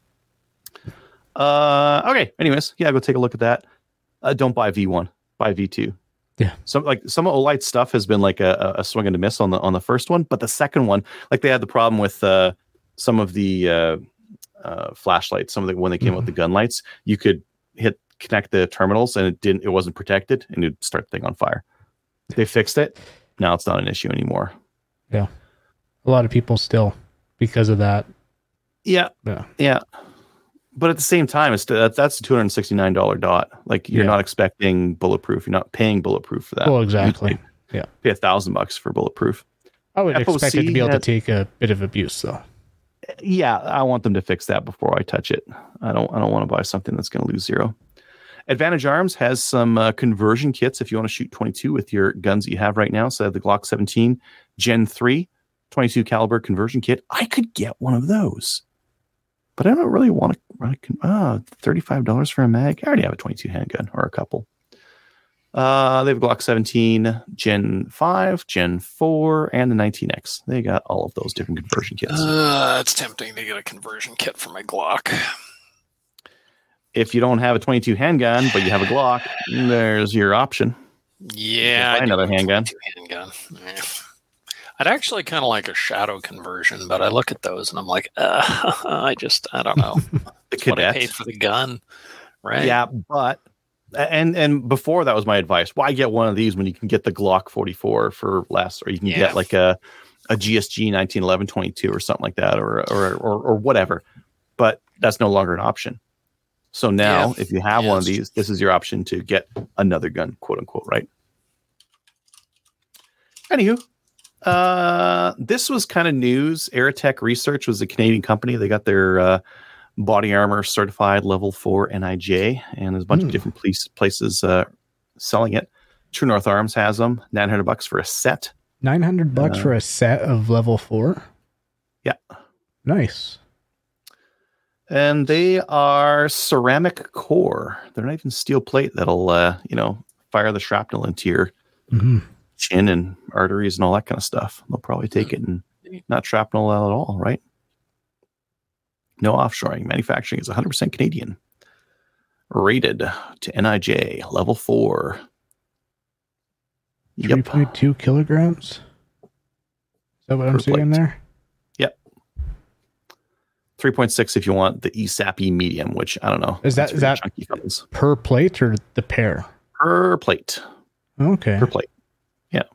Okay. Anyways, go take a look at that. Don't buy V1, buy V2. Yeah. Some Olight stuff has been like a swing and a miss on the first one, but the second one, like they had the problem with some of the flashlights, when they came out with the gun lights, you could connect the terminals and it wasn't protected and it'd start the thing on fire. They fixed it. Now it's not an issue anymore. Yeah. A lot of people still because of that. Yeah. But at the same time, that's a $269 dot. Like you're not expecting bulletproof. You're not paying bulletproof for that. Well, exactly. Pay $1,000 for bulletproof. I would expect it to be able to take a bit of abuse, though. Yeah, I want them to fix that before I touch it. I don't want to buy something that's going to lose zero. Advantage Arms has some conversion kits if you want to shoot 22 with your guns that you have right now. So I have the Glock 17 Gen 3 22 caliber conversion kit. I could get one of those. But I don't really want to run $35 for a mag. I already have a 22 handgun or a couple. They have a Glock 17, Gen 5, Gen 4, and the 19X. They got all of those different conversion kits. It's tempting to get a conversion kit for my Glock. If you don't have a 22 handgun, but you have a Glock, there's your option. Yeah. Buy another handgun. Yeah. I'd actually kind of like a shadow conversion, but I look at those and I'm like, I don't know. The what I paid for the gun, right? Yeah, but and before that was my advice. Why get one of these when you can get the Glock 44 for less, or you can get like a GSG 1911 22 or something like that, or whatever. But that's no longer an option. So now, if you have one of these, this is your option to get another gun, quote unquote, right? Anywho. This was kind of news. Aerotech Research was a Canadian company. They got their body armor certified level 4 NIJ, and there's a bunch of different places selling it. True North Arms has them. $900 for a set. $900 for a set of level 4. Yeah, nice. And they are ceramic core. They're not even steel plate that'll, fire the shrapnel into your chin and arteries and all that kind of stuff. They'll probably take it and not shrapnel at all, right? No offshoring. Manufacturing is 100% Canadian. Rated to NIJ, level 4. 3.2 kilograms? Is that what I'm seeing there? Yep. 3.6 if you want the ESAPI medium, which I don't know. Is that per plate or the pair? Per plate. Okay. Per plate. Yeah.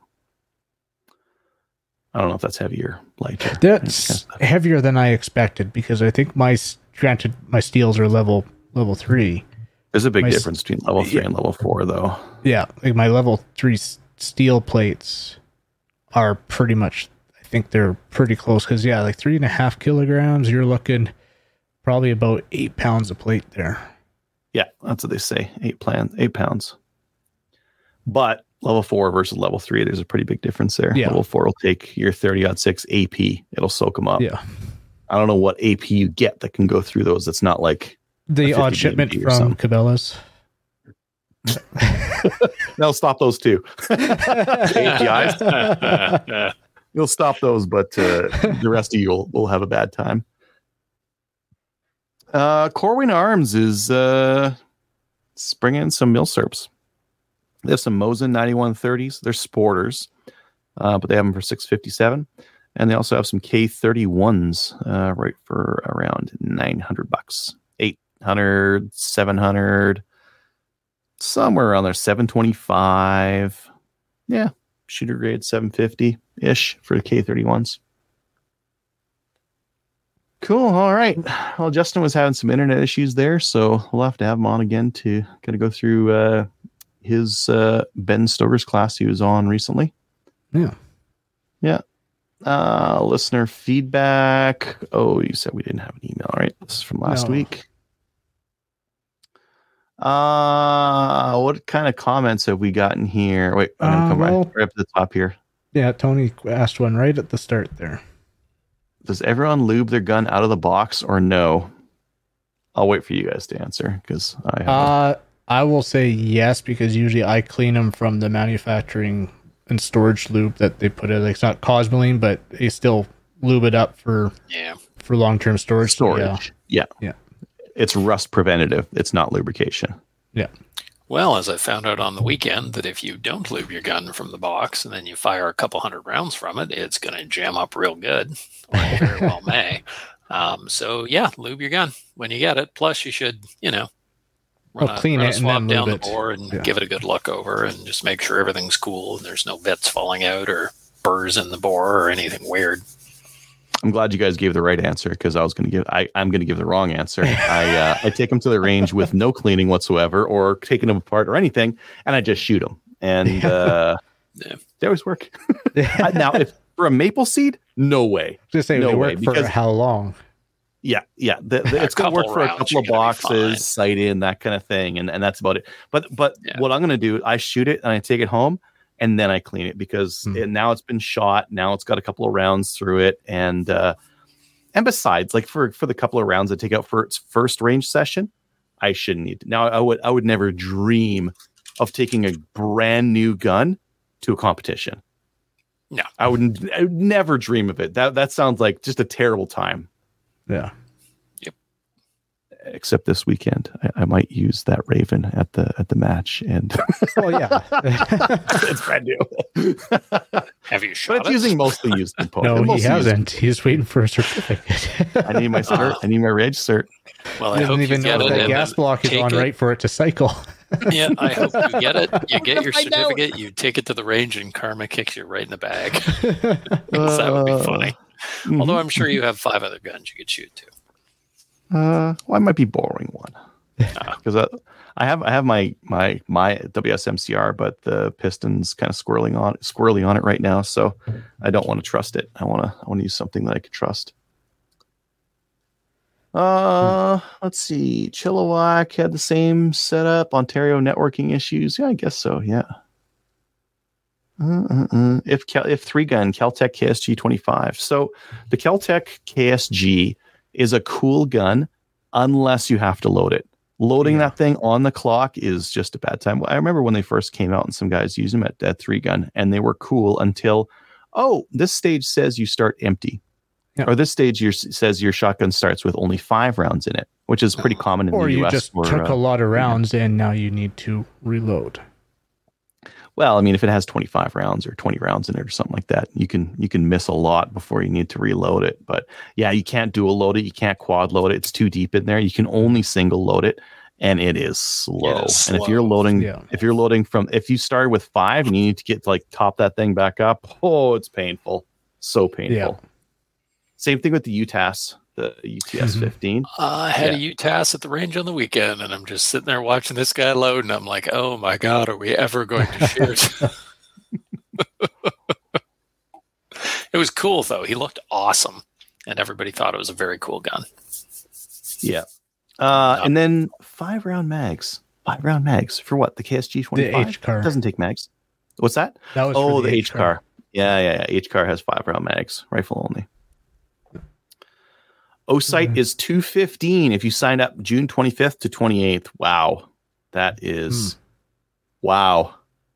I don't know if that's heavy or light. That's heavier than I expected because I think my steels are level 3. There's a big difference between level 3 and level 4, though. Yeah, like my level 3 steel plates are pretty much, I think they're pretty close because, like 3.5 kilograms, you're looking probably about 8 pounds of plate there. Yeah, that's what they say, 8 pounds. But level 4 versus level 3, there's a pretty big difference there. Yeah. Level 4 will take your 30-6 AP. It'll soak them up. Yeah. I don't know what AP you get that can go through those. It's not like the odd shipment from Cabela's. They'll stop those too. APIs. You'll stop those, but the rest of you will have a bad time. Corwin Arms is bringing in some milsurps. They have some Mosin 9130s. They're sporters, but they have them for $657, and they also have some K31s right for around $900, $800, $700. Somewhere around there, $725. Yeah, shooter grade $750-ish for the K31s. Cool. All right. Well, Justin was having some internet issues there, so we'll have to have him on again to kind of go through his Ben Stoker's class he was on recently. Yeah. Yeah. Listener feedback. Oh, you said we didn't have an email, right? This is from last week. What kind of comments have we gotten here? Wait, I'm gonna come right up to the top here. Yeah, Tony asked one right at the start there. Does everyone lube their gun out of the box or no? I'll wait for you guys to answer because I will say yes because usually I clean them from the manufacturing and storage lube that they put in. Like, it's not Cosmoline, but they still lube it up for long-term storage. Yeah. It's rust preventative. It's not lubrication. Yeah. Well, as I found out on the weekend, that if you don't lube your gun from the box and then you fire a couple hundred rounds from it, it's going to jam up real good. Or it very well may. So, lube your gun when you get it. Plus, you should, clean it and swab then down lube the bore and give it a good look over and just make sure everything's cool and there's no bits falling out or burrs in the bore or anything weird. I'm glad you guys gave the right answer because I'm going to give the wrong answer. I take them to the range with no cleaning whatsoever or taking them apart or anything, and I just shoot them. And they always work. Now, if for a maple seed, no way. Just say no way. For how long? Yeah. It's going to work for a couple of boxes, sight in, that kind of thing, and that's about it. But what I'm going to do, I shoot it and I take it home. And then I clean it because now it's been shot. Now it's got a couple of rounds through it. And besides, like for the couple of rounds I take out for its first range session, I shouldn't need to. Now, I would never dream of taking a brand new gun to a competition. No. I would never dream of it. That sounds like just a terrible time. Yeah. Except this weekend, I might use that Raven at the match, and it's brand new. Have you shot it? But it's mostly used components. No, he hasn't. He's waiting for a certificate. I need my cert. I need my reg cert. Well, I hope you get it. That gas block is on right for it to cycle. Yeah, I hope you get it. You get your certificate. You take it to the range, and karma kicks you right in the bag. That would be funny. Mm-hmm. Although I'm sure you have 5 other guns you could shoot too. I might be borrowing one because I have my WSMCR, but the piston's kind of squirrely on it right now, so I don't want to trust it. I want to use something that I could trust. Let's see. Chilliwack had the same setup. Ontario networking issues. Yeah, I guess so. Yeah. If 3-gun Kel-Tec KSG 25. So the Kel-Tec KSG is a cool gun unless you have to load it. Loading that thing on the clock is just a bad time. I remember when they first came out and some guys used them at 3 gun and they were cool until, this stage says you start empty. Yeah. Or this stage says your shotgun starts with only 5 rounds in it, which is pretty common in the US. Or you just took a lot of rounds and now you need to reload. Well, I mean, if it has 25 rounds or 20 rounds in it or something like that, you can miss a lot before you need to reload it. But yeah, you can't dual load it. You can't quad load it. It's too deep in there. You can only single load it, and it is slow. And if you're loading, if you started with 5 and you need to get to top that thing back up, it's painful. So painful. Yeah. Same thing with the UTAS. The UTS 15. I had a UTAS at the range on the weekend, and I'm just sitting there watching this guy load, and I'm like, oh my God, are we ever going to shoot? It was cool, though. He looked awesome, and everybody thought it was a very cool gun. Yeah. And then 5-round mags. 5-round mags for what? The KSG 25? The H-car. It doesn't take mags. What's that? That was the H-car. Yeah. H-car has 5-round mags. Rifle only. O-Sight is $215 if you sign up June 25th to 28th. Wow. That is wow.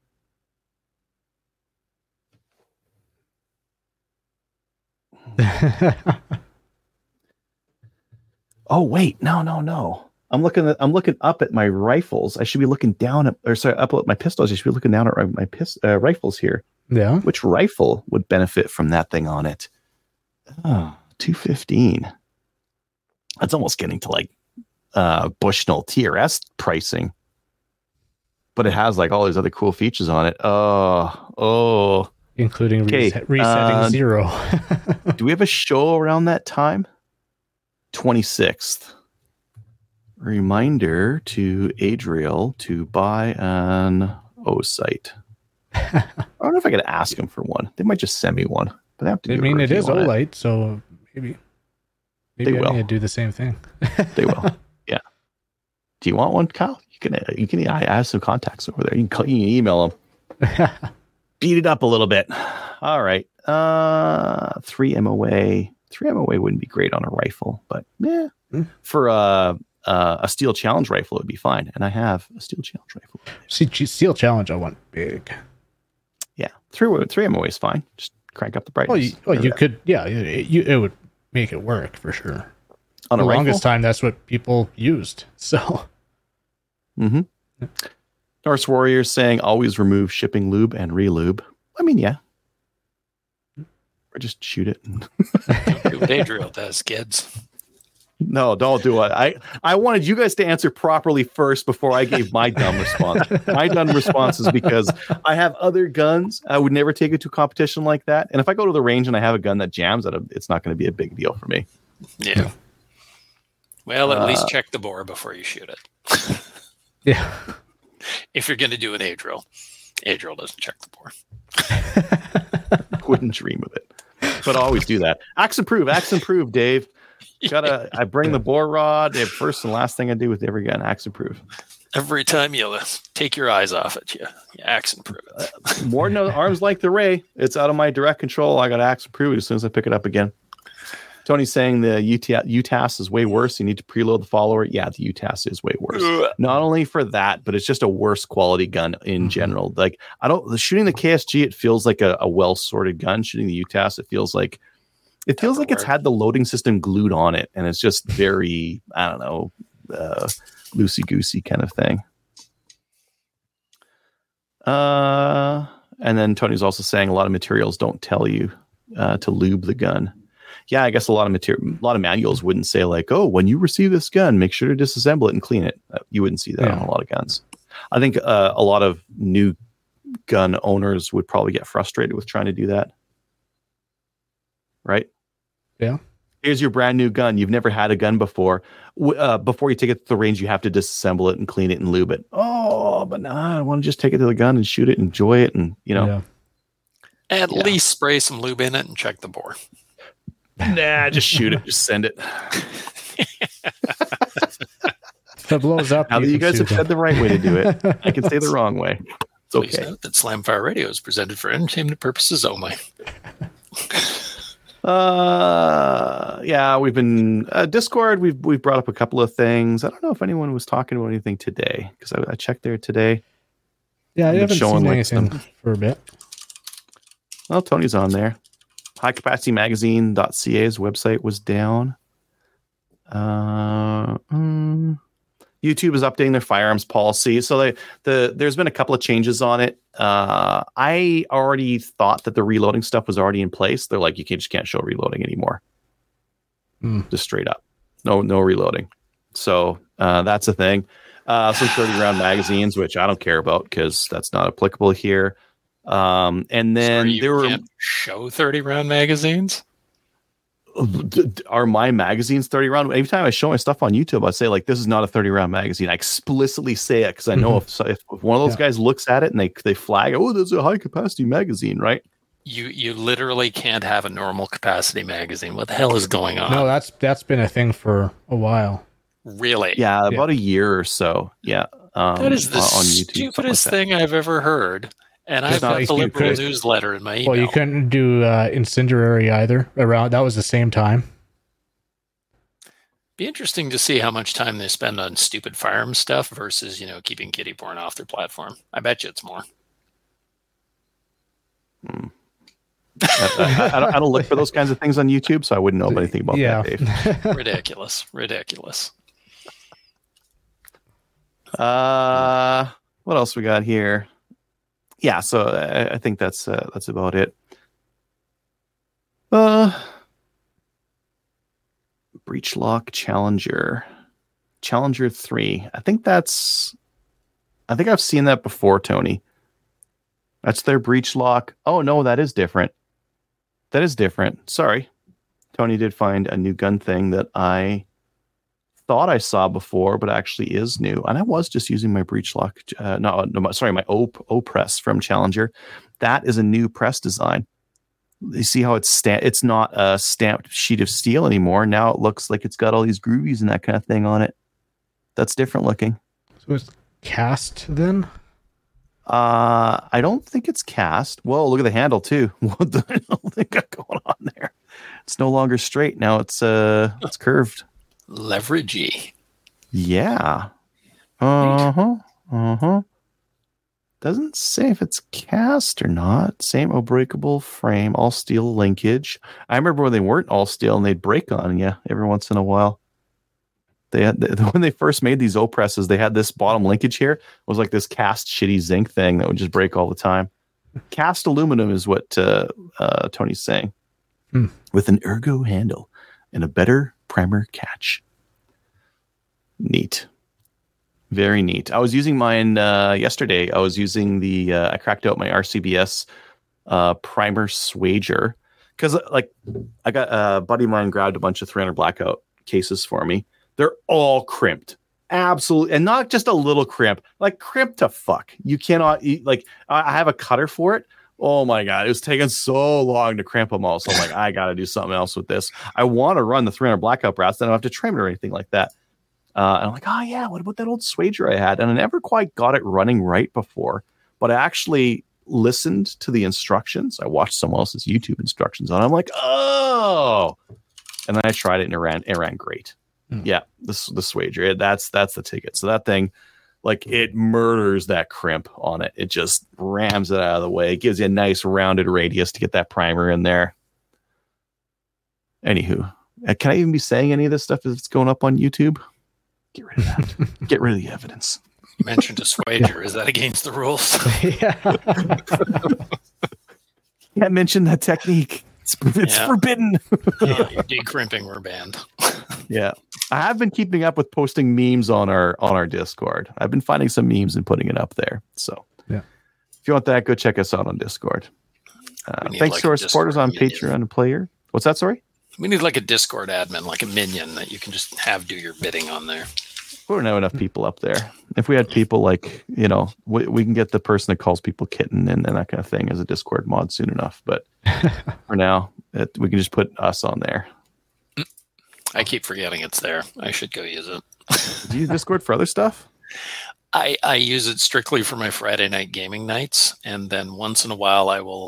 Oh wait, no. I'm looking up at my rifles. I should be looking down up at my pistols. I should be looking down at my rifles here. Yeah. Which rifle would benefit from that thing on it? Oh, $215. That's almost getting to Bushnell TRS pricing, but it has all these other cool features on it. Including resetting 0. Do we have a show around that time? 26th. Reminder to Adriel to buy an O-Sight. I don't know if I could ask them for one. They might just send me one, but they have to. It is O-Light, so maybe. Maybe I need to do the same thing. They will. Yeah. Do you want one, Kyle? You can. I have some contacts over there. You can email them. Beat it up a little bit. All right. 3 MOA. 3 MOA wouldn't be great on a rifle, but for a Steel Challenge rifle, it would be fine. And I have a Steel Challenge rifle. See, Steel Challenge, I want big. Yeah. 3 MOA is fine. Just crank up the brightness. You could. Yeah. It would make it work for sure. On a the rifle? longest time, that's what people used. So, Norse Warrior saying always remove shipping lube and relube. I mean, yeah, or just shoot it. Don't do what Adriel does, kids. No, don't do it. I wanted you guys to answer properly first before I gave my dumb response. My dumb response is because I have other guns. I would never take it to a competition like that. And if I go to the range and I have a gun that jams, it's not going to be a big deal for me. Yeah. Well, at least check the bore before you shoot it. Yeah. If you're going to do an Adriel doesn't check the bore. Wouldn't dream of it. But I always do that. Axe and prove, Dave. I bring the bore rod. The first and last thing I do with every gun, axe and prove. Every time you take your eyes off it, you axe and prove it. More than arms like the Ray. It's out of my direct control. I got to axe and prove it as soon as I pick it up again. Tony's saying the UTAS is way worse. You need to preload the follower. Yeah, the UTAS is way worse. Not only for that, but it's just a worse quality gun in general. Shooting the KSG, it feels like a well sorted gun. Shooting the UTAS, it feels like it's had the loading system glued on it, and it's just very, I don't know, loosey goosey kind of thing. And then Tony's also saying a lot of materials don't tell you to lube the gun. Yeah, I guess a lot of manuals wouldn't say when you receive this gun, make sure to disassemble it and clean it. You wouldn't see that on a lot of guns. I think a lot of new gun owners would probably get frustrated with trying to do that. Right? Yeah. Here's your brand new gun. You've never had a gun before. Before you take it to the range, you have to disassemble it and clean it and lube it. Oh, but I want to just take it to the gun and shoot it, enjoy it, and At least spray some lube in it and check the bore. Nah, just shoot it. Just send it. If it blows up, now that you guys have said the right way to do it, I can say the wrong way. It's okay. Please note that Slamfire Radio is presented for entertainment purposes only. Yeah, we've been Discord. We've brought up a couple of things. I don't know if anyone was talking about anything today because I checked there today. Yeah, I haven't seen anything for a bit. Well, Tony's on there. HighCapacityMagazine.ca's website was down. YouTube is updating their firearms policy, so there's been a couple of changes on it. I already thought that the reloading stuff was already in place. They're like, you just can't show reloading anymore. Just straight up, no reloading. So that's a thing. Some 30-round magazines, which I don't care about because that's not applicable here. And then can't show 30-round magazines. Are my magazines 30 round? Anytime I show my stuff on YouTube, I say like, this is not a 30 round magazine. I explicitly say it because I know if one of those guys looks at it and they flag, oh, there's a high capacity magazine, right? You literally can't have a normal capacity magazine. What the hell is going on? No, that's been a thing for a while. Really? Yeah, about a year or so. Yeah. That is the on YouTube, stupidest thing I've ever heard. And I've got the Liberal newsletter in my email. Well, you couldn't do Incendiary either. That was the same time. Be interesting to see how much time they spend on stupid firearm stuff versus, keeping kiddie porn off their platform. I bet you it's more. I don't look for those kinds of things on YouTube, so I wouldn't know anything about that, Dave. Ridiculous. What else we got here? Yeah, so I think that's about it. Breachlock Challenger 3. I think I've seen that before, Tony. That's their Breachlock. Oh no, that is different. Sorry. Tony did find a new gun thing that I thought I saw before, but actually is new. And I was just using my Breachlock. My O press from Challenger. That is a new press design. You see how it's not a stamped sheet of steel anymore. Now it looks like it's got all these groovies and that kind of thing on it. That's different looking. So it's cast then? I don't think it's cast. Whoa, look at the handle too. What the hell they got going on there? It's no longer straight. Now it's curved. Leveragey. Yeah. Doesn't say if it's cast or not. Same unbreakable frame, all steel linkage. I remember when they weren't all steel and they'd break on you every once in a while. When they first made these O presses, they had this bottom linkage here. It was like this cast shitty zinc thing that would just break all the time. Cast aluminum is what Tony's saying. With an ergo handle and a better primer catch. Neat. Very neat. I was using mine yesterday. I was using I cracked out my RCBS primer swager because I got a buddy of mine grabbed a bunch of 300 blackout cases for me. They're all crimped. Absolutely. And not just a little crimp, like crimp to fuck. You cannot eat, I have a cutter for it. Oh my God. It was taking so long to crimp them all. So I'm like, I got to do something else with this. I want to run the 300 blackout brass. Then I don't have to trim it or anything like that. And I'm like, oh yeah, what about that old swager I had? And I never quite got it running right before, but I actually listened to the instructions. I watched someone else's YouTube instructions on it. I'm like, oh, and then I tried it and it ran great. Yeah, the swager, that's the ticket. So that thing, it murders that crimp on it. It just rams it out of the way. It gives you a nice rounded radius to get that primer in there. Anywho, can I even be saying any of this stuff if it's going up on YouTube? Get rid of that. Get rid of the evidence. You mentioned a swager. Yeah. Is that against the rules? Yeah. Can't mention that technique. It's forbidden. Decrimping were banned. Yeah. I have been keeping up with posting memes on our Discord. I've been finding some memes and putting it up there. So if you want that, go check us out on Discord. Thanks to our supporters on Patreon and Player. What's that, sorry? We need a Discord admin, like a minion that you can just have do your bidding on there. We don't have enough people up there. If we had people we can get the person that calls people kitten and that kind of thing as a Discord mod soon enough. But for now, we can just put us on there. I keep forgetting it's there. I should go use it. Do you use Discord for other stuff? I use it strictly for my Friday night gaming nights. And then once in a while, I will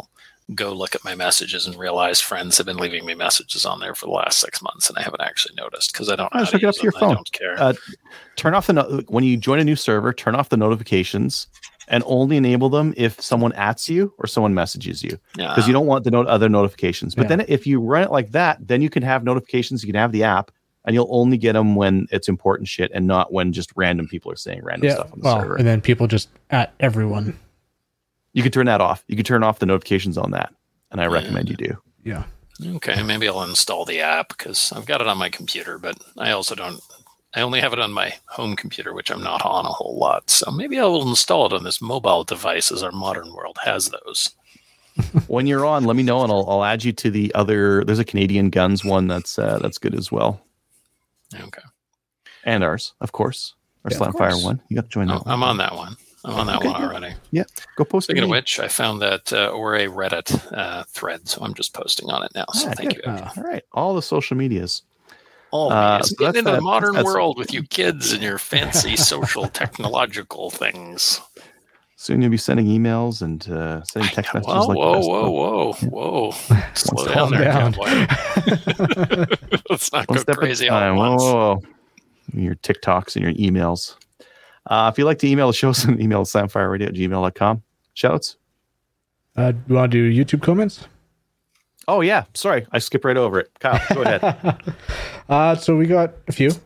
go look at my messages and realize friends have been leaving me messages on there for the last 6 months, and I haven't actually noticed because I don't know how Just to hook it up use to your them. phone. I don't care. Turn off when you join a new server, turn off the notifications and only enable them if someone @s you or someone messages you, because you don't want the other notifications. But then if you run it like that, then you can have notifications, you can have the app, and you'll only get them when it's important shit and not when just random people are saying random stuff on the server. And then people just at everyone. You can turn that off. You can turn off the notifications on that, and I recommend you do. Yeah. Okay, maybe I'll install the app because I've got it on my computer, but I also don't. I only have it on my home computer, which I'm not on a whole lot. So maybe I will install it on this mobile device, as our modern world has those. When you're on, let me know, and I'll add you to the other. There's a Canadian Guns one that's good as well. Okay. And ours, of course. Our Slamfire one. You got to join that one. I'm on that one. I'm on that one already. Yeah. Go post it. Speaking of which, I found that or a Reddit thread, so I'm just posting on it now. So thank you. All right. All the social medias. All so getting into the modern that's- world with you kids and your fancy social technological things. Soon you'll be sending emails and sending text messages like this. Whoa. Slow down there, cowboy. Let's not go crazy all at once. Whoa. Your TikToks and your emails. If you'd like to email the show, send an email to slamfireradio@gmail.com. Shoutouts? You want to do YouTube comments? Oh, yeah. Sorry. I skipped right over it. Kyle, go ahead. So we got a few.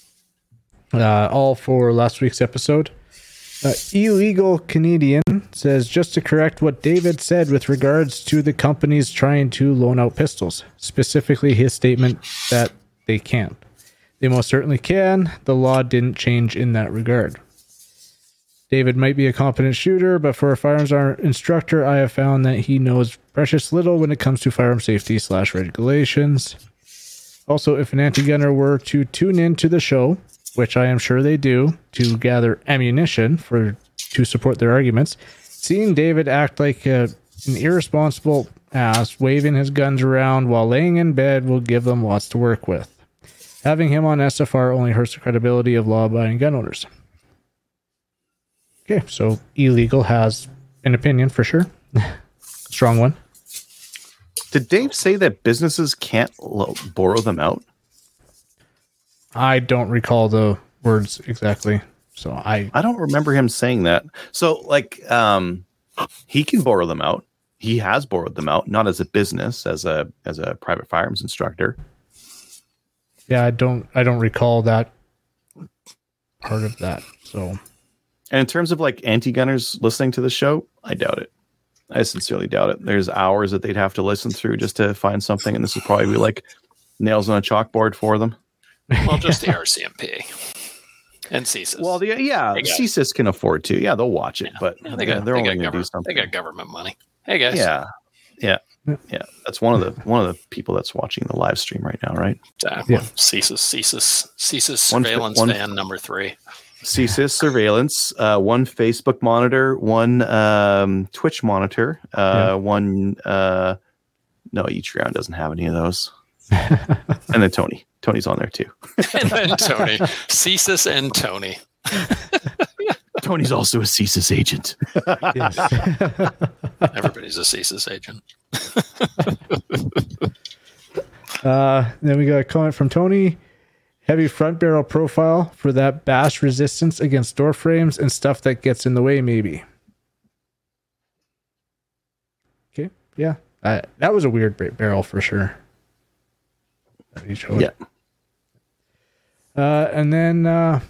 All for last week's episode. Illegal Canadian says, just to correct what David said with regards to the companies trying to loan out pistols, specifically his statement that they can. They most certainly can. The law didn't change in that regard. David might be a competent shooter, but for a firearms instructor, I have found that he knows precious little when it comes to firearm safety / regulations. Also, if an anti-gunner were to tune in to the show, which I am sure they do, to gather ammunition to support their arguments, seeing David act like an irresponsible ass waving his guns around while laying in bed will give them lots to work with. Having him on SFR only hurts the credibility of law-abiding gun owners. Okay, so Illegal has an opinion for sure. Strong one. Did Dave say that businesses can't borrow them out? I don't recall the words exactly, so I don't remember him saying that. So, he can borrow them out. He has borrowed them out, not as a business, as a private firearms instructor. Yeah, I don't recall that part of that. So, and in terms of anti-gunners listening to the show, I doubt it. I sincerely doubt it. There's hours that they'd have to listen through just to find something, and this would probably be like nails on a chalkboard for them. Well, just the RCMP and CSIS. Well, CSIS can afford to. Yeah, they'll watch it, but they're only going to do something. They got government money. Hey guys. Yeah. That's one of the people that's watching the live stream right now, right? Exactly. Yeah. CSIS surveillance van number 3. CSIS surveillance, one Facebook monitor, one Twitch monitor, one. No, Each-Round doesn't have any of those. And then Tony's on there too. And then Tony. CSIS and Tony. Tony's also a CSIS agent. Everybody's a CSIS agent. Then we got a comment from Tony. Heavy front barrel profile for that bash resistance against door frames and stuff that gets in the way, maybe. Okay, yeah. That was a weird barrel for sure. Yeah. And then I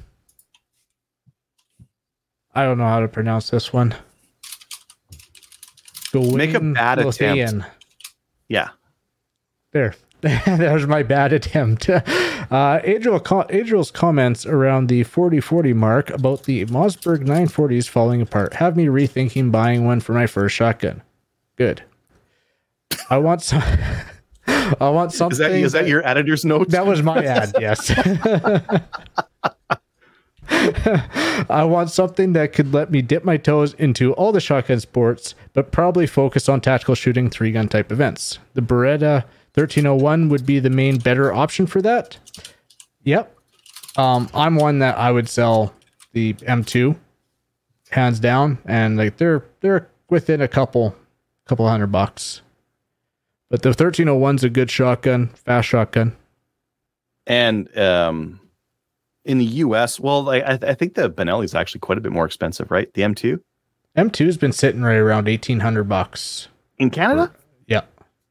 don't know how to pronounce this one. Make a bad attempt. Yeah. There. There's my bad attempt. Adriel's comments around the 40-40 mark about the Mossberg 940s falling apart have me rethinking buying one for my first shotgun. Good. I want something. Is that your editor's note? That was my ad, yes. I want something that could let me dip my toes into all the shotgun sports, but probably focus on tactical shooting 3-gun type events. The Beretta 1301 would be the main better option for that. Yep. I'm one that I would sell the M2 hands down, and they're within a couple couple $100. But the 1301's a good shotgun, fast shotgun. And in the U.S., well, I think the Benelli is actually quite a bit more expensive, right? The M2? M2's been sitting right around $1,800. In Canada? Yeah.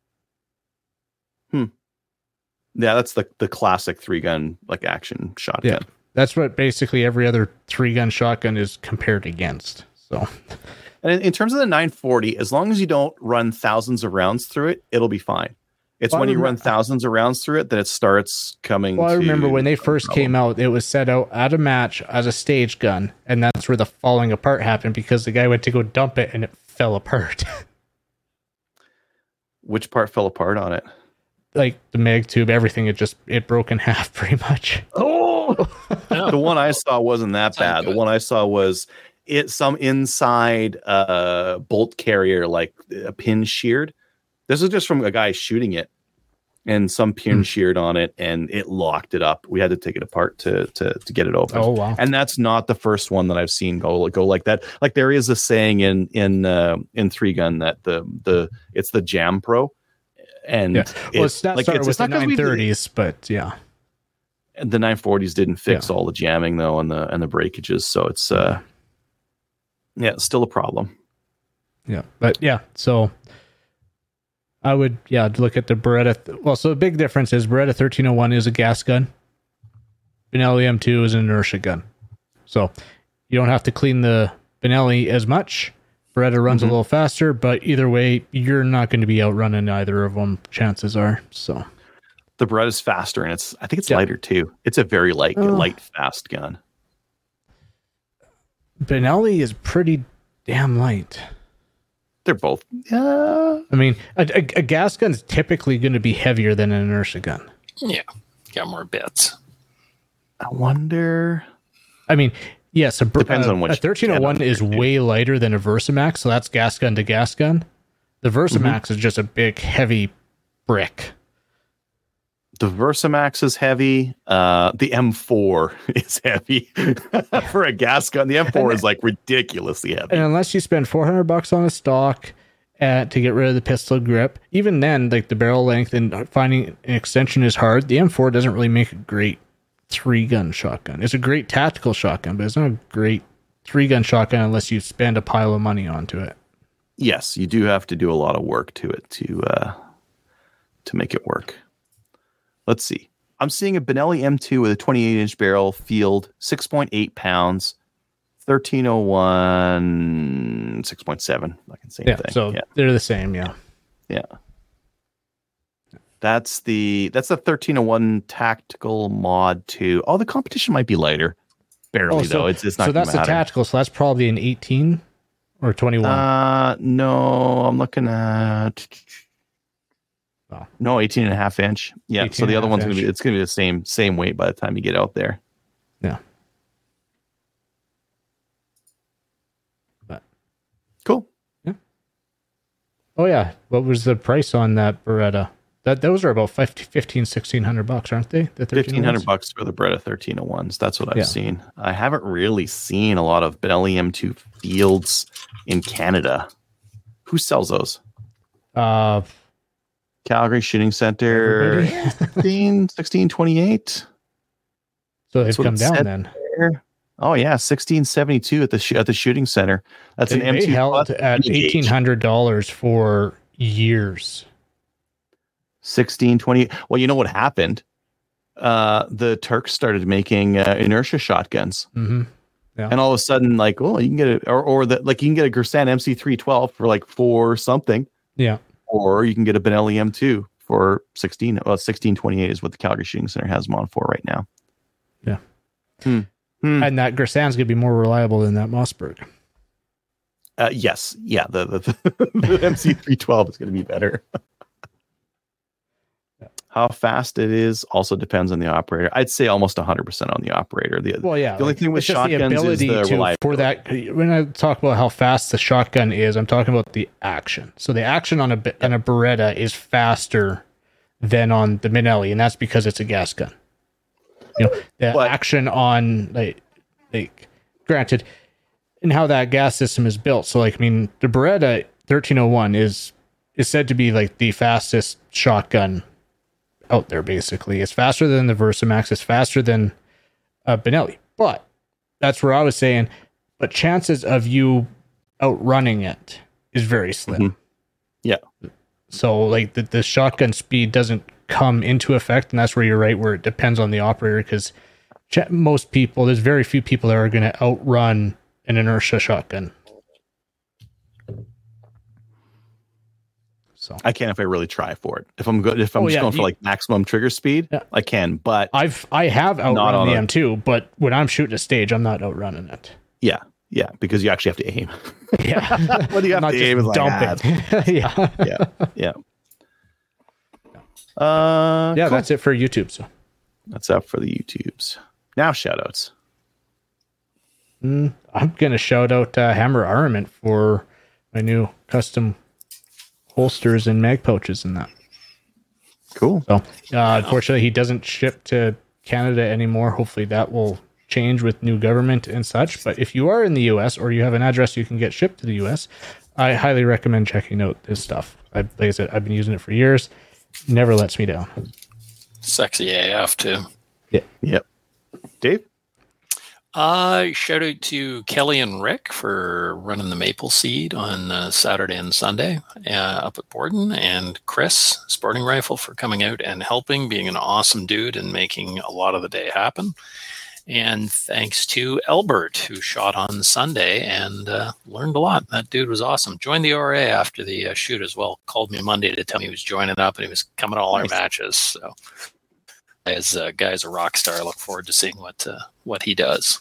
Yeah, that's the classic 3-gun like action shotgun. Yeah. That's what basically every other 3-gun shotgun is compared against. So, and in terms of the 940, as long as you don't run thousands of rounds through it, it'll be fine. It's when you run thousands of rounds through it that it starts coming. Well, I remember when they first came out, it was set out at a match as a stage gun, and that's where the falling apart happened because the guy went to go dump it and it fell apart. Which part fell apart on it? Like the mag tube, everything, it broke in half pretty much. Oh, the one I saw wasn't that bad. The one I saw was some inside bolt carrier, like a pin sheared. This is just from a guy shooting it, and some pin sheared on it, and it locked it up. We had to take it apart to get it open. Oh wow! And that's not the first one that I've seen go like that. Like there is a saying in 3-gun that it's the Jam Pro, and well, it's not started with the 930s, but yeah, and the 940s didn't fix all the jamming though, and the breakages. So it's it's still a problem. Yeah, but yeah, so. I would, look at the Beretta. So the big difference is Beretta 1301 is a gas gun. Benelli M2 is an inertia gun. So you don't have to clean the Benelli as much. Beretta runs a little faster, but either way, you're not going to be outrunning either of them, chances are. So the Beretta's faster, and I think it's lighter too. It's a very light, fast gun. Benelli is pretty damn light. They're both. Yeah. I mean, a gas gun is typically going to be heavier than an inertia gun. Yeah. Got more bits. I wonder. I mean, yes, depends on which. A 1301 is way lighter than a Versamax, so that's gas gun to gas gun. The Versamax is just a big, heavy brick. The Versamax is heavy. The M4 is heavy for a gas gun. The M4 is like ridiculously heavy. And unless you spend $400 on a stock to get rid of the pistol grip, even then, like the barrel length and finding an extension is hard. The M4 doesn't really make a great 3-gun shotgun. It's a great tactical shotgun, but it's not a great 3-gun shotgun unless you spend a pile of money onto it. Yes, you do have to do a lot of work to it to make it work. Let's see. I'm seeing a Benelli M2 with a 28-inch barrel, field 6.8 pounds, 1301 6.7. Like the same thing. So they're the same. Yeah. That's the 1301 tactical mod 2. Oh, the competition might be lighter. Barely though. It's not. So that's the tactical. So that's probably an 18 or 21. No, I'm looking at. Oh. No, 18 and a half inch. Yeah. So the other one's going to be the same weight by the time you get out there. Yeah. But cool. Yeah. Oh yeah. What was the price on that Beretta? Those are about $1,500-$1,600, aren't they? The $1,500 for the Beretta 1301s. That's what I've seen. I haven't really seen a lot of Benelli M2 fields in Canada. Who sells those? Calgary Shooting Center, 1628. So they've come down then. There. Oh yeah, 1672 at the shooting center. That's an M2 held at $1,800 for years. 1620. Well, you know what happened? The Turks started making inertia shotguns, and all of a sudden, like, you can get it, or you can get a Gersan MC312 for like $4 something. Yeah. Or you can get a Benelli M2 for 1628 is what the Calgary Shooting Center has them on for right now. Yeah. And that Gersan's going to be more reliable than that Mossberg. Yes. Yeah. The MC312 is going to be better. How fast it is also depends on the operator. I'd say almost 100% on the operator. The only thing with shotguns is the reliability. For that, when I talk about how fast the shotgun is, I'm talking about the action. So the action on a Beretta is faster than on the Benelli, and that's because it's a gas gun. Action on like granted, and how that gas system is built. So the Beretta, 1301 is said to be like the fastest shotgun out there. Basically, it's faster than the Versamax. It's faster than Benelli. But that's where I was saying. But chances of you outrunning it is very slim. Mm-hmm. Yeah. So like the shotgun speed doesn't come into effect, and that's where you're right, where it depends on the operator, because most people, there's very few people that are going to outrun an inertia shotgun. So I can if I really try for it. If I'm going for like maximum trigger speed, I can. But I have outrun the M2, but when I'm shooting a stage, I'm not outrunning it. Yeah, because you actually have to aim. Yeah, what do you have to aim? Is dumping. Yeah. Cool. Cool. That's it for YouTube. So that's up for the YouTubes. Now shoutouts. I'm gonna shout out Hammer Armament for my new custom holsters and mag pouches and that. Cool. So unfortunately, he doesn't ship to Canada anymore. Hopefully, that will change with new government and such. But if you are in the US or you have an address you can get shipped to the US, I highly recommend checking out this stuff. Like I said, I've been using it for years. Never lets me down. Sexy AF too. Yeah. Yep. Dave? Shout out to Kelly and Rick for running the Maple Seed on Saturday and Sunday up at Borden, and Chris, Sporting Rifle, for coming out and helping, being an awesome dude and making a lot of the day happen. And thanks to Albert, who shot on Sunday and learned a lot. That dude was awesome. Joined the ORA after the shoot as well. Called me Monday to tell me he was joining up and he was coming to all our matches. So, as a guy's a rock star, I look forward to seeing what he does.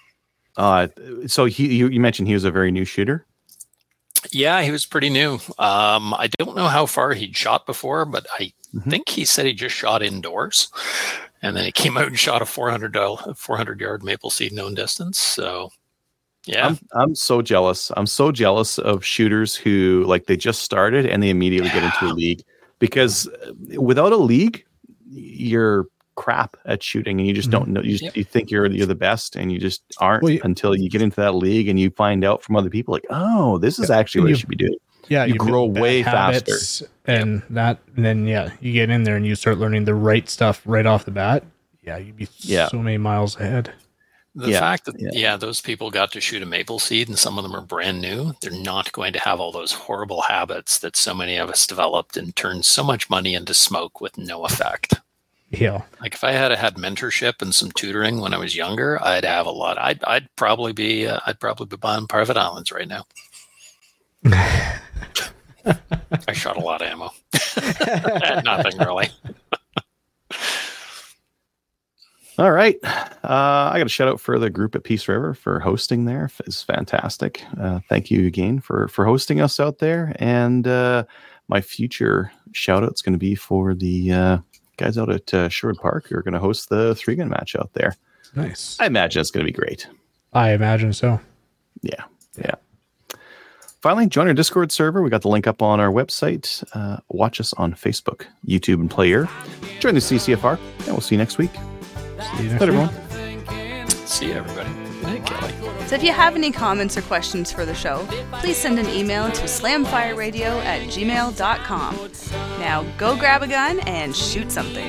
So you mentioned he was a very new shooter. Yeah, he was pretty new. I don't know how far he'd shot before, but I think he said he just shot indoors. And then he came out and shot a 400-yard Maple Seed known distance. So, yeah. I'm so jealous. I'm so jealous of shooters who, like, they just started and they immediately get into a league. Because without a league, you're crap at shooting and you just don't know. You think you're the best and you just aren't until you get into that league and you find out from other people, like, oh, this is actually what I should be doing. Yeah, you grow way faster, and then you get in there and you start learning the right stuff right off the bat. Yeah, you'd be so many miles ahead. The fact that those people got to shoot a Maple Seed and some of them are brand new, they're not going to have all those horrible habits that so many of us developed and turned so much money into smoke with no effect. Yeah, like if I had mentorship and some tutoring when I was younger, I'd have a lot. I'd probably be buying private islands right now. I shot a lot of ammo. Nothing really. All right. I got a shout out for the group at Peace River for hosting there. It's fantastic. Thank you again for hosting us out there. And my future shout out is going to be for the guys out at Sherwood Park who are going to host the 3-gun match out there. Nice. I imagine it's going to be great. I imagine so. Yeah. Finally, join our Discord server. We got the link up on our website. Watch us on Facebook, YouTube, and Player. Join the CCFR, and we'll see you next week. See you next week. Everyone. See you, everybody. Good night, Kelly. So if you have any comments or questions for the show, please send an email to slamfireradio@gmail.com. Now go grab a gun and shoot something.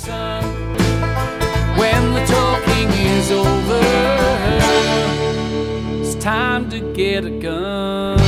When the talking is over, it's time to get a gun.